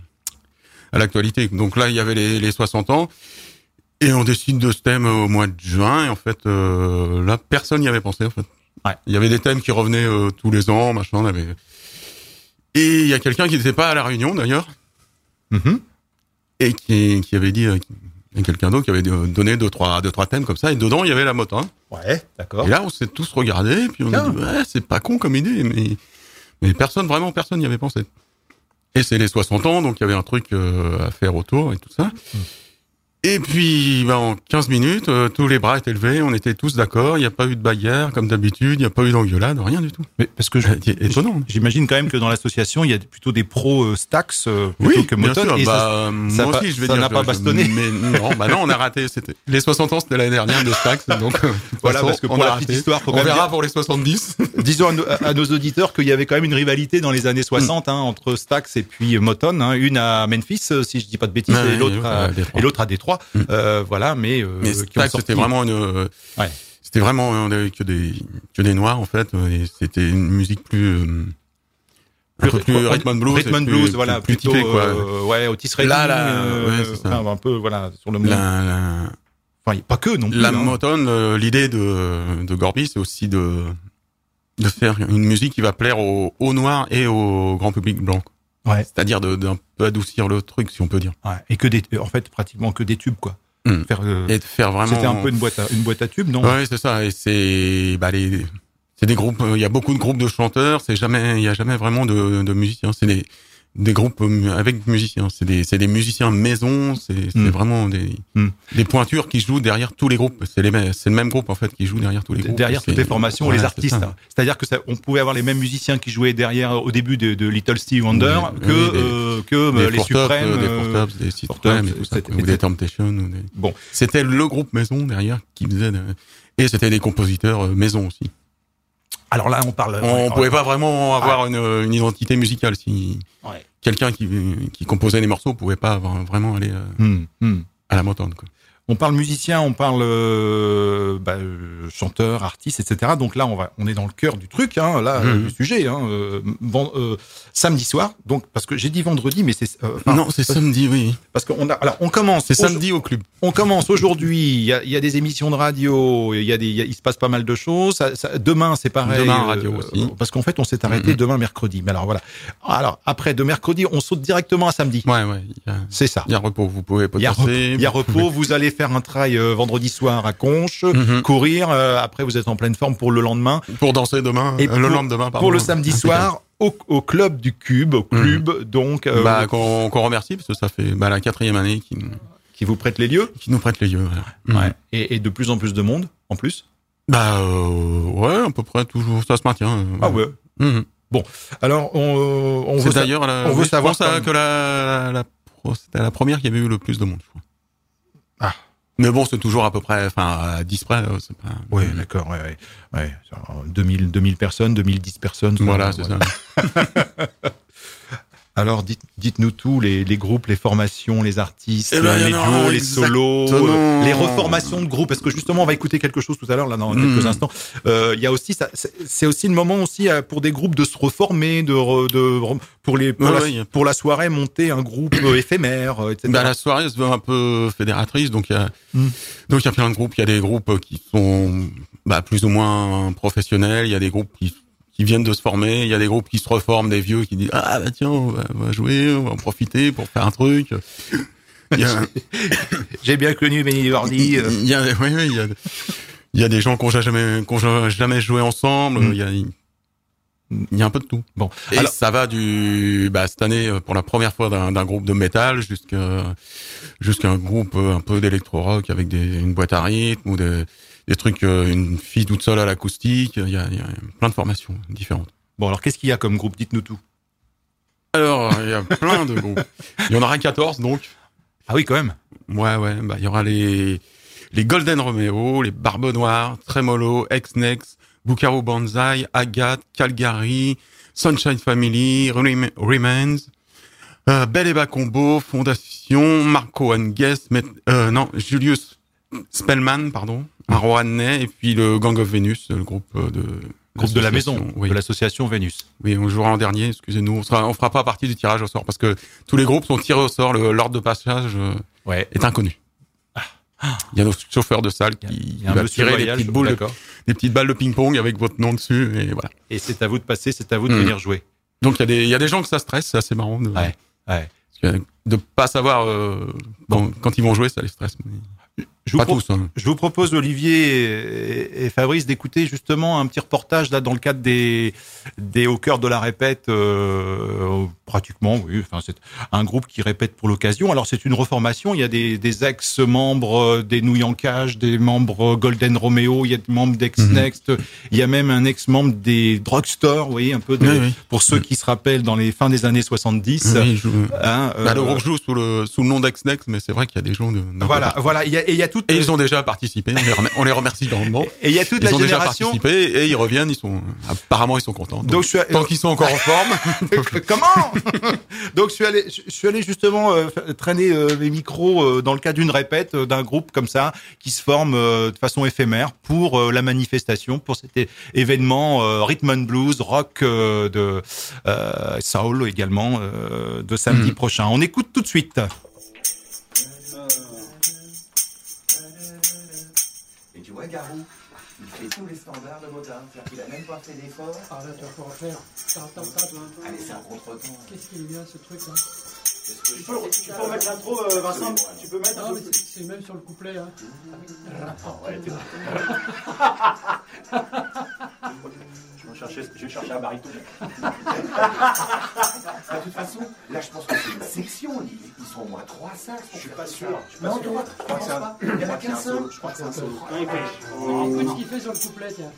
à l'actualité. Donc là il y avait les, les soixante ans et on décide de ce thème au mois de juin et en fait euh, là personne n'y avait pensé en fait. Ouais. Il y avait des thèmes qui revenaient euh, tous les ans, machin. On avait... Et il y a quelqu'un qui n'était pas à la réunion d'ailleurs mm-hmm. et qui qui avait dit euh, il y a quelqu'un d'autre qui avait donné deux trois deux trois thèmes comme ça et dedans il y avait la Motown. Ouais, d'accord. Et là on s'est tous regardés et puis on a dit ouais, c'est pas con comme idée mais Mais personne, vraiment personne n'y avait pensé. Et c'est les soixante ans, donc il y avait un truc euh, à faire autour et tout ça. Mmh. Et puis, ben, en quinze minutes, euh, tous les bras étaient levés, on était tous d'accord, il n'y a pas eu de bagarre, comme d'habitude, il n'y a pas eu d'engueulade, rien du tout. Mais parce que je, étonnant. J'imagine quand même que dans l'association, il y a plutôt des pros euh, Stax euh, plutôt oui, que Moton. Bien sûr. Et bah, ça, moi ça aussi, pas, je vais ça dire. n'a pas je, bastonné. Mais non, bah non, on a raté. C'était les soixante ans, c'était l'année dernière de Stax, donc euh, voilà, façon, parce que pour la petite histoire, faut on verra dire, pour les soixante-dix. Disons à nos, à nos auditeurs qu'il y avait quand même une rivalité dans les années soixante mm. hein, entre Stax et puis Moton, hein, une à Memphis, si je dis pas de bêtises, ouais, et l'autre à, et l'autre à Détroit. Mm. Euh, voilà, mais Euh, mais Stax, c'était vraiment une, euh, ouais. c'était vraiment euh, que des que des noirs en fait, et c'était une musique plus euh, un plus, peu plus rhythm and blues, rhythm and blues, plus, voilà, plus plutôt, typé quoi. Euh, ouais, Otis Redding, là, là, euh, ouais, c'est ça. Enfin, un peu voilà sur le monde. La, la... Enfin, pas que non plus. La hein. Motown, euh, l'idée de de Gorby, c'est aussi de de faire une musique qui va plaire aux, aux noirs et au grand public blanc. Ouais. C'est-à-dire de d'un peu adoucir le truc, si on peut dire. Ouais. Et que des, en fait, pratiquement que des tubes quoi. Mmh. Faire, euh, et de faire vraiment. C'était un peu une boîte à, une boîte à tubes, non? Ouais, c'est ça. Et c'est, bah les, c'est des groupes. Il y a beaucoup de groupes de chanteurs. C'est jamais, il y a jamais vraiment de, de musiciens. C'est des, des groupes avec musiciens. C'est des, c'est des musiciens maison. C'est, c'est mmh. vraiment des, mmh. des pointures qui jouent derrière tous les groupes. C'est les, c'est le même groupe en fait qui joue derrière tous les groupes. Derrière toutes les formations, voilà, les artistes. C'est C'est-à-dire que ça, on pouvait avoir les mêmes musiciens qui jouaient derrière au début de, de Little Stevie Wonder oui, que oui, des, euh, que des les Suprêmes, des Four Tops, des Suprêmes et tout ça, ou des Temptations. Ou des... Bon, c'était le groupe maison derrière qui faisait, de... et c'était des compositeurs maison aussi. Alors là, on parle. On ouais, pouvait ouais. pas vraiment avoir ouais. une, une identité musicale si ouais. quelqu'un qui, qui composait les morceaux pouvait pas avoir, vraiment aller euh, mmh, mmh. à la Motown, quoi. On parle musicien, on parle euh, bah, chanteur, artiste, et cetera. Donc là, on va, on est dans le cœur du truc, hein, là, mmh. du sujet. Hein, euh, vend, euh, samedi soir, donc parce que j'ai dit vendredi, mais c'est euh, non, c'est samedi, oui. Parce qu'on a, alors on commence. C'est samedi au club. On commence aujourd'hui. Il y a, il y a des émissions de radio, il y a des, il, y a, il se passe pas mal de choses. Ça, ça, demain, c'est pareil. Demain, radio euh, aussi. Parce qu'en fait, on s'est arrêté mmh. demain mercredi. Mais alors voilà. Alors après de mercredi, on saute directement à samedi. Ouais, ouais. A, c'est ça. Il y a repos. Vous pouvez pas. Il y a repos. Il y a repos. Vous allez faire un trail euh, vendredi soir à Conches, mmh. courir. Euh, après, vous êtes en pleine forme pour le lendemain. Pour danser demain. Et euh, pour, le lendemain, pardon. Pour le samedi soir. Au, au club du Cube, au club, mmh. donc. Euh, bah, qu'on, qu'on remercie, parce que ça fait bah, la quatrième année qui nous, qui vous prête les lieux. Qui nous prête les lieux, ouais. ouais. Et, et de plus en plus de monde, en plus. Bah, euh, ouais, à peu près toujours, ça se maintient. Ah ouais. Mmh. Bon, alors, on, on C'est veut d'ailleurs, la, on veut oui, savoir. Je pense comme... que la, la, la, c'était la première qui avait eu le plus de monde, je crois. Ah. Mais bon, c'est toujours à peu près, enfin, à dix près, c'est pas. Oui, d'accord, ouais, ouais. ouais. deux mille, deux mille personnes, deux mille dix personnes. Voilà, c'est voilà. ça. Alors, dites, dites-nous tout, les, les groupes, les formations, les artistes, eh ben, les duos, les solos, exactement. les reformations de groupes. Parce que justement, on va écouter quelque chose tout à l'heure, là, dans quelques mmh. instants. Euh, il y a aussi, ça, c'est, c'est aussi le moment aussi pour des groupes de se reformer, de, de pour les pour, ouais, la, ouais. pour la soirée monter un groupe éphémère, et cetera. Bah, la soirée se veut un peu fédératrice, donc il y a mmh. donc il y a plein de groupes. Il y a des groupes qui sont bah, plus ou moins professionnels. Il y a des groupes qui qui viennent de se former, il y a des groupes qui se reforment, des vieux qui disent ah bah tiens on va, on va jouer, on va en profiter pour faire un truc. Il y a... J'ai bien connu Benny Wardy. Euh... Il y a, oui, oui, il y a, il y a des gens qui n'ont jamais, qui ont jamais joué ensemble. Mm. Il y a, il y a un peu de tout. Bon, et alors, ça va du, bah cette année pour la première fois d'un, d'un groupe de métal jusqu'à jusqu'à un groupe un peu d'électro-rock avec des, une boîte à rythme ou des des trucs, une fille toute seule à l'acoustique, il y a, il y a plein de formations différentes. Bon, alors qu'est-ce qu'il y a comme groupe? Dites-nous tout. Alors, il y a plein de groupes. Il y en aura quatorze, donc. Ah oui, quand même. Ouais, ouais, bah, il y aura les, les Golden Romeo, les Barbe Noire, Tremolo, Ex-Nex, Bucaro Banzai, Agathe, Calgary, Sunshine Family, Remains, euh, Belle et Bas Combo, Fondation, Marco and Guest, euh, non, Julius Spellman, pardon, un Rouennais, et puis le Gang of Venus, le groupe de groupe de la maison, oui. de l'association Vénus. Oui, on jouera en dernier, excusez-nous, on sera, on fera pas partie du tirage au sort parce que tous les groupes sont tirés au sort, le, l'ordre de passage ouais. est inconnu. Ah. Il y a nos chauffeurs de salle qui, qui va tirer royal, des petites boules, de, des petites balles de ping-pong avec votre nom dessus, et voilà. Et c'est à vous de passer, c'est à vous de mmh. venir jouer. Donc il y a des, il y a des gens que ça stresse, c'est assez marrant de, ouais. Ouais. de pas savoir euh, bon. quand, quand ils vont jouer, ça les stresse. Mais... Je vous, Pas pro- tous, hein. je vous propose, Olivier et, et Fabrice, d'écouter justement un petit reportage là dans le cadre des des Au cœur de la répète, euh, pratiquement, oui. Enfin, c'est un groupe qui répète pour l'occasion. Alors, c'est une reformation. Il y a des, des ex-membres des Nouilles en Cage, des membres Golden Romeo, il y a des membres d'Ex-Next, mmh. il y a même un ex-membre des Drugstore, vous voyez, un peu de, oui, oui. pour ceux qui se rappellent dans les fins des années soixante-dix. Oui, je... hein, bah, euh... le groupe joue sous le sous le nom d'Ex-Next, mais c'est vrai qu'il y a des gens de. Voilà, voilà. Il y a, et il y a tout. Et ils ont déjà participé. On les, remer- on les remercie grandement. Et il y a toute ils la ont génération. Déjà participé et ils reviennent. Ils sont apparemment ils sont contents. Donc, Donc je suis à... tant qu'ils sont encore en forme. Comment? Donc je suis allé, je suis allé justement euh, traîner euh, les micros euh, dans le cadre d'une répète euh, d'un groupe comme ça qui se forme euh, de façon éphémère pour euh, la manifestation, pour cet é- événement euh, rhythm and blues, rock euh, de euh, soul également euh, de samedi mmh. prochain. On écoute tout de suite. Et tu vois Garou, il fait tous les standards de Mozart, c'est-à-dire qu'il a même pas fait d'effort. Ah là, tu vas pouvoir faire. Allez, c'est un contretemps. Qu'est-ce qu'il est bien ce truc là? Tu peux, tu peux remettre l'intro, euh, Vincent? Tu peux mettre non, mais c'est, c'est même sur le couplet. Hein. Ah, ouais, je vais chercher, je vais chercher un baryton. De toute façon, là je pense que c'est une section. Ils sont au moins trois sacs. Je suis pas sûr. Je suis pas sûr. Je crois que c'est un. Il y en a qu'un seul. Je crois que c'est un solo. Écoute ce qu'il fait sur le couplet, tiens.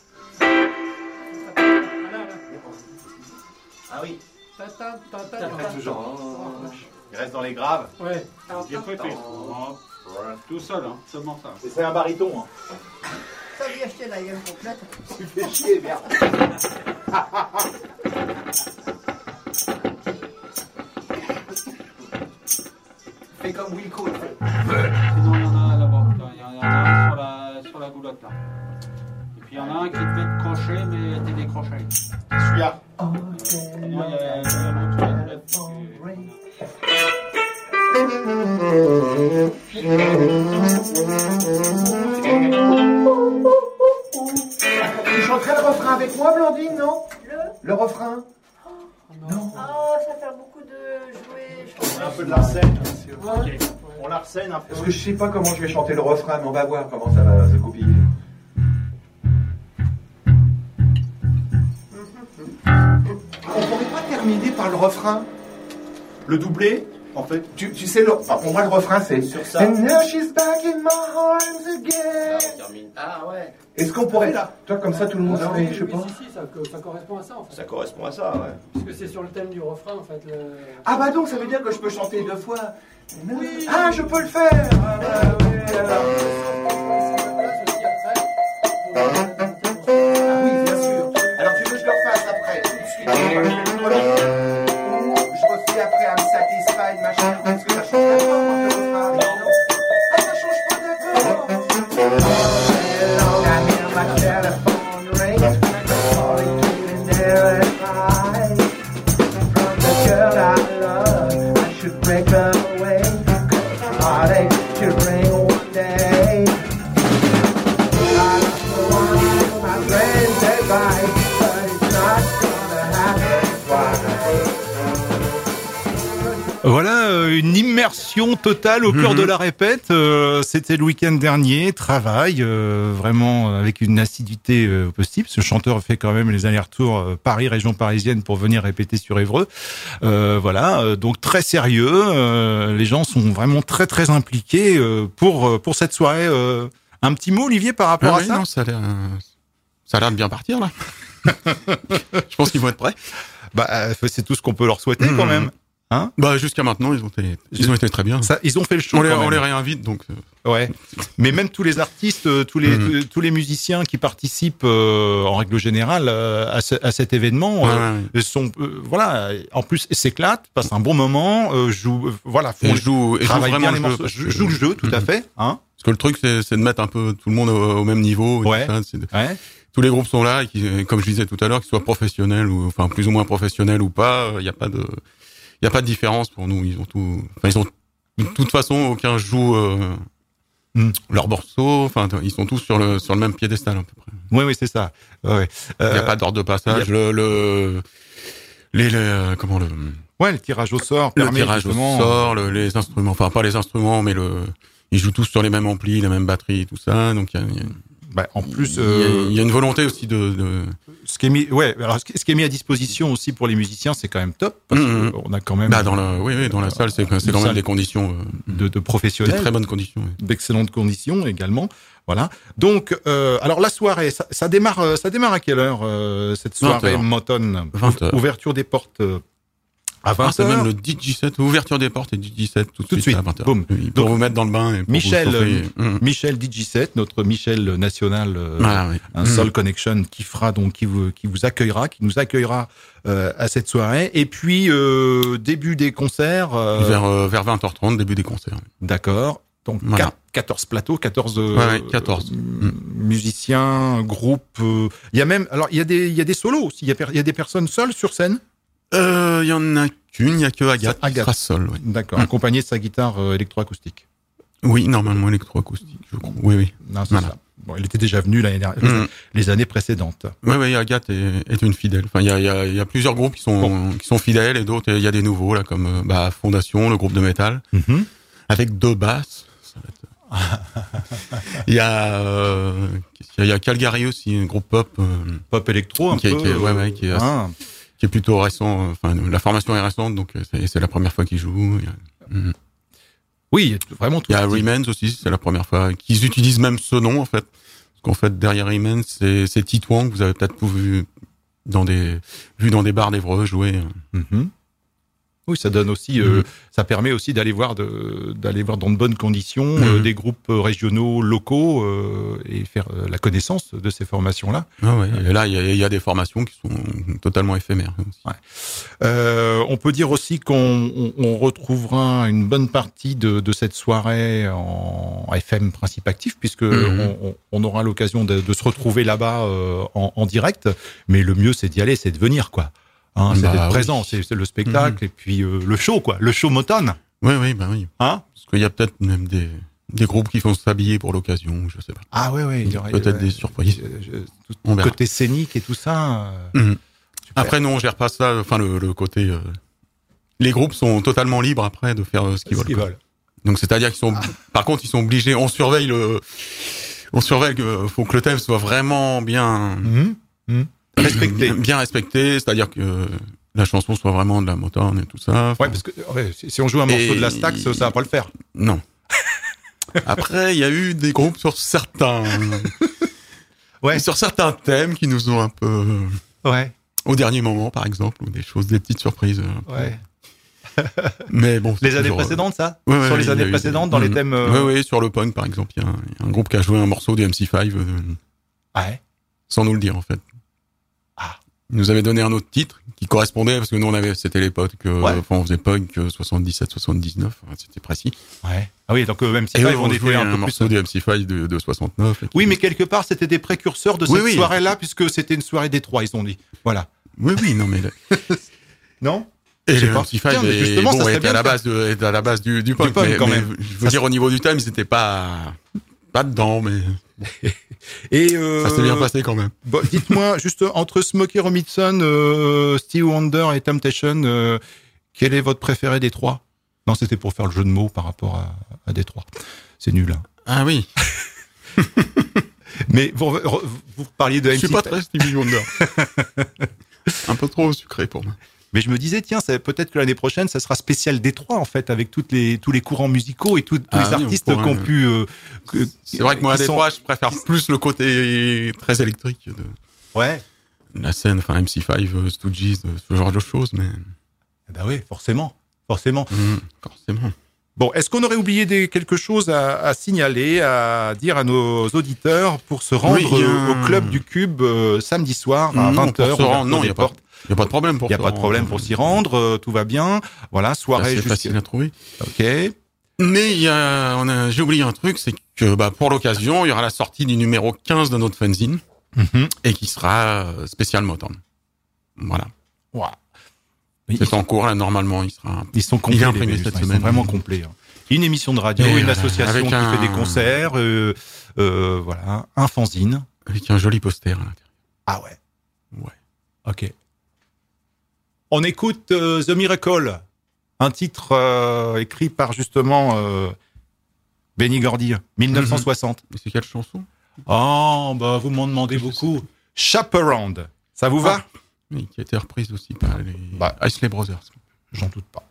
Ah oui. Il reste dans les graves. Ouais. Bien préparé. Tout seul, hein. Seulement ça. C'est un baryton. Hein. Ça lui acheter la gueule complète. Tu fais chier, merde. Fais comme Wilco, il fait. Sinon, il y en a là-bas. Il y en a un sur la, sur la goulotte, là. Et puis, il y en a un qui te met de crochet, mais t'es décroché. Celui-là. Sinon, il y a, il y a l'autre qui va te mettre. Tu chanterais le refrain avec moi, Blandine, non? Le Le refrain? Non. Ah, ça fait beaucoup de jouer. On a un peu de l'arsène. Ouais. On l'arsène un peu. Parce que je sais pas comment je vais chanter le refrain, mais on va voir comment ça va se goupiller. On pourrait pas terminer par le refrain? Le doublé? En fait, tu, tu sais, le, enfin, pour moi, le refrain, c'est sur ça. And now she's back in my arms again. Ah ouais. Est-ce qu'on pourrait, là, toi, comme ça, tout le monde ah, fait, oui, je sais oui, pas. Si, si, ça, ça correspond à ça, en fait. Ça correspond à ça, ouais. Parce que c'est sur le thème du refrain, en fait. Le... Ah bah donc, ça veut dire que je peux chanter deux fois. Oui. Ah, je peux le faire. Ah bah oui, alors. Ah oui, bien sûr. Alors, tu veux que je le refasse après, tout de suite. Je refais après I'm satisfied, machin. Est-ce que ça change pas quand le refrain? Ah, ça change pas d'accord. I hear my telephone ring. Calling to the nearest line. From the girl I love, I should break away. Cause heartache should bring one day. I don't want my friends advice, but it's not gonna happen. Why? Voilà, euh, une immersion totale au cœur mmh. de la répète. Euh, c'était le week-end dernier, travail, euh, vraiment avec une assiduité euh, possible. Ce chanteur fait quand même les allers-retours euh, Paris, région parisienne, pour venir répéter sur Évreux. Euh, voilà, euh, donc très sérieux. Euh, les gens sont vraiment très très impliqués euh, pour pour cette soirée. Euh, un petit mot, Olivier, par rapport ah à oui, ça. Non, ça a l'air, ça a l'air de bien partir là. Je pense qu'ils vont être prêts. Bah, c'est tout ce qu'on peut leur souhaiter mmh. quand même. Hein bah jusqu'à maintenant ils ont été ils ont été très bien. Ça, ils ont fait le show. On les quand on même. les réinvite donc. Euh... Ouais. Mais même tous les artistes, tous les mmh. tous les musiciens qui participent euh, en règle générale euh, à, ce, à cet événement ouais, euh, ouais. sont euh, voilà en plus s'éclatent, passent un bon moment, euh, jouent euh, voilà font et joue, travaillent joue bien le les morceaux, jeu, jouent le jeu tout mmh. à fait. Hein parce que le truc c'est, c'est de mettre un peu tout le monde au, au même niveau. Et ouais. tout ça, c'est de... ouais. Tous les groupes sont là et qui, comme je disais tout à l'heure, qu'ils soient professionnels ou enfin plus ou moins professionnels ou pas, il y a pas de il y a pas de différence pour nous. Ils ont tout, enfin ils ont de toute façon aucun joue euh, mm. leur morceau. Enfin ils sont tous sur le sur le même piédestal à peu près. Oui oui c'est ça. Ouais. Euh, il y a pas d'ordre de passage. A... Le, le les, les comment le ouais le tirage au sort le permet tirage justement... au sort le, les instruments enfin pas les instruments mais le ils jouent tous sur les mêmes amplis, les mêmes batteries et tout ça. Donc il y a, il y a Bah, en plus, il y, a, euh, il y a une volonté aussi de, de... ce qui est mis, ouais, alors ce qui ce qui est mis à disposition aussi pour les musiciens, c'est quand même top. Parce Mmh. qu'on a quand même. Bah dans le, oui, oui, dans la salle, c'est, c'est quand même des conditions euh, de, de professionnels, des très bonnes conditions, oui. d'excellentes conditions également. Voilà. Donc, euh, alors la soirée, ça, ça démarre, euh, ça démarre à quelle heure euh, cette soirée vingt heures. Moton? vingt heures. Ouverture des portes euh, à vingt Ah, c'est heures. même le D J set, ouverture des portes et D J set tout de Tout de suite, suite, à vingt heures. boum. Oui, pour Donc, vous mettre dans le bain et pour Michel, vous chauffer. euh, Mmh. Michel D J sept, notre Michel national, euh, Ah, oui. un Mmh. Soul Connection qui fera donc, qui vous, qui vous accueillera, qui nous accueillera euh, à cette soirée. Et puis euh, début des concerts. euh, Vers, euh, vers vingt heures trente, début des concerts. D'accord. Donc Voilà. quat- quatorze plateaux, quatorze euh, Ouais, ouais, quatorze. euh, musiciens, groupes. euh, Il y a même, alors il y a des, il y a des solos aussi. Il y a, per- il y a des personnes seules sur scène. Euh, il y en a qu'une, il y a que Agathe, qui Agathe. sera seule, oui. D'accord. Mmh. Accompagnée de sa guitare euh, électroacoustique. Oui, normalement électroacoustique, je crois. Oui, oui. Non, c'est Voilà. ça. Bon, il était déjà venu l'année dernière, Mmh. les années précédentes. Oui, oui, Agathe est, est une fidèle. Enfin, il y a, il y, a, il y a plusieurs groupes qui sont, qui sont fidèles et d'autres, il y a des nouveaux, là, comme euh, bah, Fondation, le groupe de métal, Mhm. avec deux basses. Ça va être- Il y a, euh, qu'est-ce qu'il y a, il y a Calgary aussi, un groupe pop. euh, Pop électro, un qui, est- peu. qui est- ouais, euh, ouais, qui est, assez- ah. qui est plutôt récent. euh, Enfin, la formation est récente, donc euh, c'est, c'est la première fois qu'ils jouent. Il y a, mm. Oui, il y a tout- vraiment tout. Il y a style. Remains aussi, c'est la première fois qu'ils utilisent même ce nom, en fait. Parce qu'en fait, derrière Remains, c'est, c'est Titouan que vous avez peut-être vu dans des, vu dans des bars d'Evreux jouer. Mhm. Oui, ça donne aussi, euh, ça permet aussi d'aller voir, de, d'aller voir dans de bonnes conditions euh, Mhm. des groupes régionaux, locaux euh, et faire euh, la connaissance de ces formations-là. Ah ouais. Et là, il y, a, il y a des formations qui sont totalement éphémères. Aussi. Ouais. Euh, on peut dire aussi qu'on on, on retrouvera une bonne partie de, de cette soirée en F M Principe Actif, puisque Mhm. on, on- on aura l'occasion de, de se retrouver là-bas euh, en, en direct. Mais le mieux, c'est d'y aller, c'est de venir, quoi. Hein, c'est Bah d'être oui. présent, c'est, c'est le spectacle et puis euh, le show, quoi. Le show Moton. Oui, oui, bah oui. Hein? Parce qu'il y a peut-être même des, des groupes qui vont s'habiller pour l'occasion, je sais pas. Ah ouais, ouais. Il y aurait, Peut-être ouais, des surprises. euh, je- tout On le verra. côté scénique et tout ça. euh, Mhm. super. Après, non, on gère pas ça. Enfin, le, le côté. euh, les groupes sont totalement libres après de faire euh, ce qu'ils Ce veulent. qu'ils quoi. veulent. Donc, c'est-à-dire qu'ils sont. Par contre, ils sont obligés. On surveille le. On surveille que faut que le thème soit vraiment bien. Mhm. Mhm. Respecté. Bien, bien respecté. C'est-à-dire que euh, la chanson soit vraiment de la Motown et tout ça. Enfin, Ouais, parce que ouais, si si on joue un morceau Et- de la Stax, ça va pas le faire. Non. Après, il y a eu des groupes sur certains. Ouais. Sur certains thèmes qui nous ont un peu. Ouais. Au dernier moment, par exemple, ou des choses, des petites surprises. un peu. Ouais. Mais bon. c'est Les années toujours, euh, précédentes, ça Ouais, ouais, Sur il les y a années eu précédentes, des- dans les Mhm. thèmes. euh, Oui, oui, sur le punk, par exemple, il y, a un- il y a un groupe qui a joué un morceau du M C cinq, euh, Ouais. sans nous le dire, en fait. Ah. Il nous avait donné un autre titre qui correspondait, parce que nous, on avait, c'était l'époque, euh, Ouais. enfin, on faisait punk euh, soixante-dix-sept soixante-dix-neuf, enfin, c'était précis. Ouais. Ah oui, donc euh, même si Et ça, eux, ils vont on était jouait un un peu plus. morceau du M C cinq de, de soixante-neuf. et qui- Oui, mais quelque part, c'était des précurseurs de cette Oui, oui. soirée-là, puisque c'était une soirée des trois, ils ont dit. Voilà. Oui, oui, non, mais. Non Et Je sais le pas. M C cinq Tiens, mais est, justement, ça bon, serait était bien à la de faire. base de, était à la base du, du punk, punk, mais, quand mais même. je veux Ça dire, au niveau du thème, ils étaient pas, pas dedans, mais Et euh, ça s'est bien passé quand même. bon, dites-moi, juste entre Smokey Robinson, euh, Steve Wonder et Temptation, euh, quel est votre préféré des trois? Non, c'était pour faire le jeu de mots par rapport à, à des trois. C'est nul, hein. Ah oui. Mais vous, vous parliez de Je M C. suis pas très Stevie Wonder. Un peu trop sucré pour moi. Mais je me disais, tiens, c'est peut-être que l'année prochaine, ça sera spécial Détroit, en fait, avec toutes les, tous les courants musicaux et tous, tous Ah les oui, on artistes pourrait, qui ont ouais. pu. euh, que- C'est vrai que moi, à qui sont- Détroit, je préfère plus le côté très électrique de Ouais. la scène, enfin M C cinq, euh, Stooges, euh, ce genre de choses, mais. Bah oui, forcément. Forcément. Mmh, forcément. Bon, est-ce qu'on aurait oublié des, quelque chose à, à signaler, à dire à nos auditeurs pour se rendre Oui, il y a euh, un- au Club du Cube euh, samedi soir à Non, vingt pour heures? se rendre, non, il n'y a, pas- il y a pas de problème pour Il n'y a se pas de problème rendre. pour s'y rendre, euh, tout va bien. Voilà, soirée C'est jusqu'à- facile à trouver. Ok. Mais il y a, on a, j'ai oublié un truc, c'est que bah, pour l'occasion, il y aura la sortie du numéro quinze de notre fanzine Mhm. et qui sera euh, spécial Motown. Voilà. Wow. Oui, C'est en cours là, normalement, il sera. Ils sont Il est complets, imprimé les cette Vénus, ils semaine. sont vraiment complets. hein. Une émission de radio, Et une voilà, association avec qui un- fait des concerts, euh, euh, voilà, un fanzine. Avec un joli poster à l'intérieur. Ah ouais. Ouais. Ok. On écoute euh, The Miracle, un titre euh, écrit par justement euh, Benny Gordy, dix-neuf cent soixante. Mais c'est quelle chanson? Oh, bah vous m'en demandez beaucoup. Chaperoned, ça vous va? Oui, qui a été reprise aussi par les bah, Isley Brothers. J'en doute pas.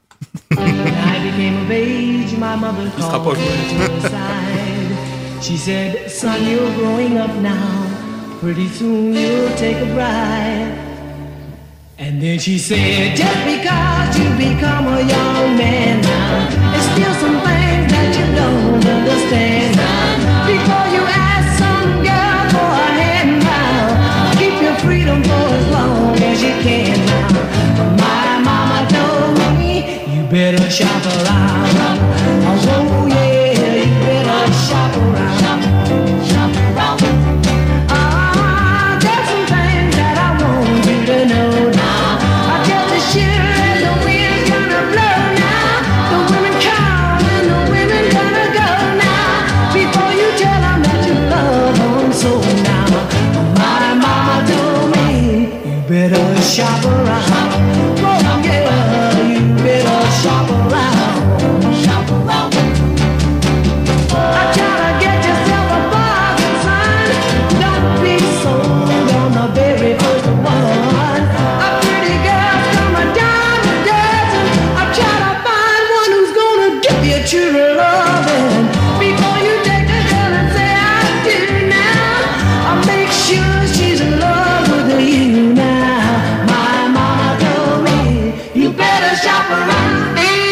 Il sera pas joué. She said, son, you're growing up now. Pretty soon you'll take a bride. And then she said, just because you become a young man now, there's still some things that you don't understand now. Before you ask some girl for a hand now, keep your freedom for as long as you can now. My mama told me, you better shop around. Oh yeah, you better shop around. Shop around. Ah, there's some things that I want you to know now. I just as sure as the wind's gonna blow now, the women come and the women gonna go now. Before you tell them that you love them so now. My mama told me, you better shop around. Oh yeah, you better shop around. Shop around. I try to get yourself a bargain, son. Don't be sold on the very first one. A pretty girl come a dime a dozen. I try to find one who's gonna give you true loving. Before you take the girl and say I do now, I'll make sure she's in love with you now. My mama told me, you better shop around.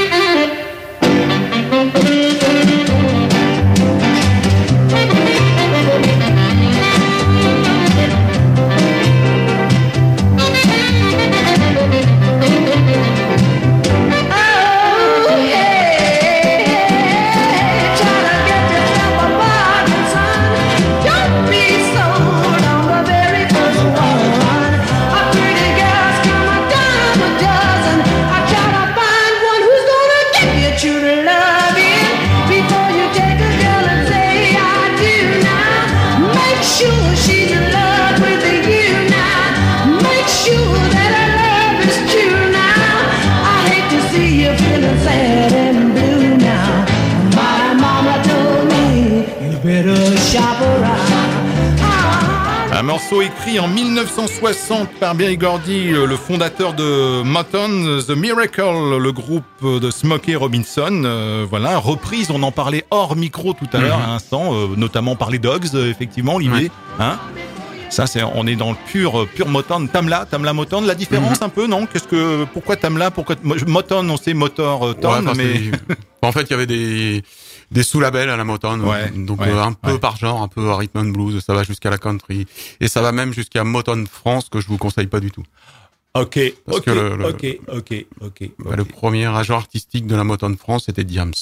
Un morceau écrit en dix-neuf cent soixante par Berry Gordy, le fondateur de Motown, The Miracle, le groupe de Smokey Robinson. Euh, voilà, reprise, on en parlait hors micro tout à l'heure, à l'instant, euh, notamment par les Dogs, euh, effectivement, Olivier. Ouais. Hein ça, c'est, on est dans le pur, pur Motown. Tamla, Tamla Motown. La différence mm-hmm. un peu, non? Qu'est-ce que, pourquoi Tamla? Pourquoi Motown? On sait Motor euh, Town, ouais, mais en fait, il y avait des des sous-labels à la Motown, ouais, donc ouais, euh, un peu ouais. par genre, un peu rhythm and blues, ça va jusqu'à la country, et ça va même jusqu'à Motown France, que je vous conseille pas du tout. Ok, Parce ok, que le, le, ok, ok, ok. Bah, le premier agent artistique de la Motown France, c'était Diams.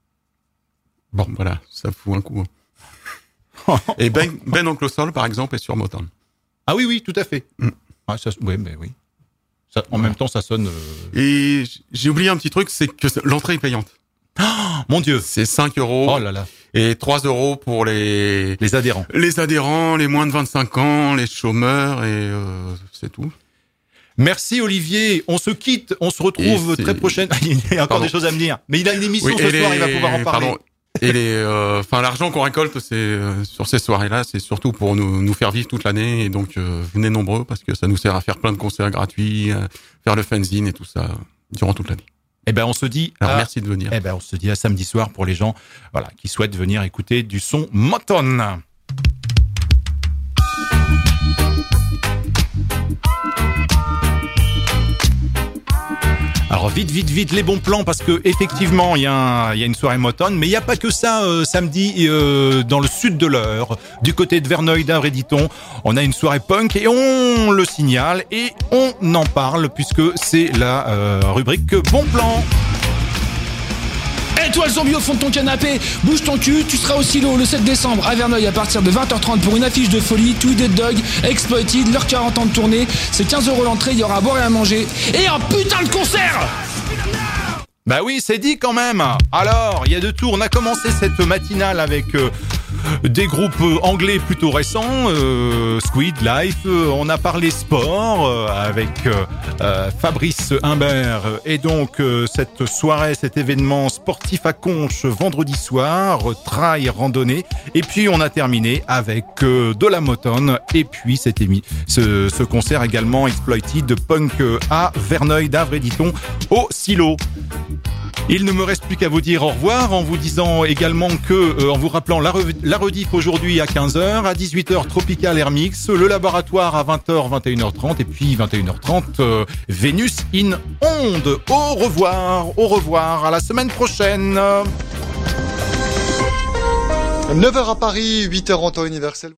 Bon, voilà, ça fout un coup. Hein. Et Ben, Ben Oncle Soul, par exemple, est sur Motown. Ah oui, oui, tout à fait. Mm. Ah, ça, ouais, mais oui. Ça, en ouais. même temps, ça sonne. Euh... Et j'ai oublié un petit truc, c'est que l'entrée est payante. Oh, mon Dieu. C'est cinq euros. Oh là là. Et trois euros pour les... Les adhérents. Les adhérents, les moins de vingt-cinq ans, les chômeurs, et euh, c'est tout. Merci Olivier. On se quitte, on se retrouve très prochaine. Il y a encore Pardon. des choses à me dire. Mais il a une émission oui, ce soir, les... il va pouvoir en parler. Pardon. Et les, enfin, euh, l'argent qu'on récolte, c'est euh, sur ces soirées-là, c'est surtout pour nous, nous faire vivre toute l'année. Et donc, euh, venez nombreux parce que ça nous sert à faire plein de concerts gratuits, euh, faire le fanzine et tout ça durant toute l'année. Eh ben, on se dit. Alors, à, merci de venir. Eh ben, on se dit à samedi soir pour les gens, voilà, qui souhaitent venir écouter du son Motown. Alors vite, vite, vite les bons plans parce que effectivement il y, y a une soirée Motown, mais il n'y a pas que ça euh, samedi euh, dans le sud de l'Eure, du côté de Verneuil d'Avreditton, on a une soirée punk et on le signale et on en parle puisque c'est la euh, rubrique bon plan. Et toi le zombie au fond de ton canapé, bouge ton cul, tu seras au silo le sept décembre à Verneuil à partir de vingt heures trente pour une affiche de folie, Tweeded Dog, Exploited, leurs quarante ans de tournée, c'est quinze euros l'entrée, il y aura à boire et à manger, et un putain de concert. Bah oui, c'est dit quand même. Alors, il y a deux tours, on a commencé cette matinale avec... Euh, des groupes anglais plutôt récents, euh, Squid Life, euh, on a parlé sport euh, avec euh, euh, Fabrice Humbert et donc euh, cette soirée, cet événement sportif à Conches vendredi soir, euh, trail randonnée, et puis on a terminé avec euh, de la Motown et puis cet émi ce, ce concert également Exploited de punk à Verneuil d'Avre, dit-on, au Silo. Il ne me reste plus qu'à vous dire au revoir en vous disant également que, euh, en vous rappelant la, re- la rediff aujourd'hui à quinze heures, à dix-huit heures Tropical Air Mix, le laboratoire à vingt heures, vingt et une heures trente et puis vingt et une heures trente euh, Vénus in Onde. Au revoir, au revoir, à la semaine prochaine. neuf heures à Paris, huit heures en temps universel.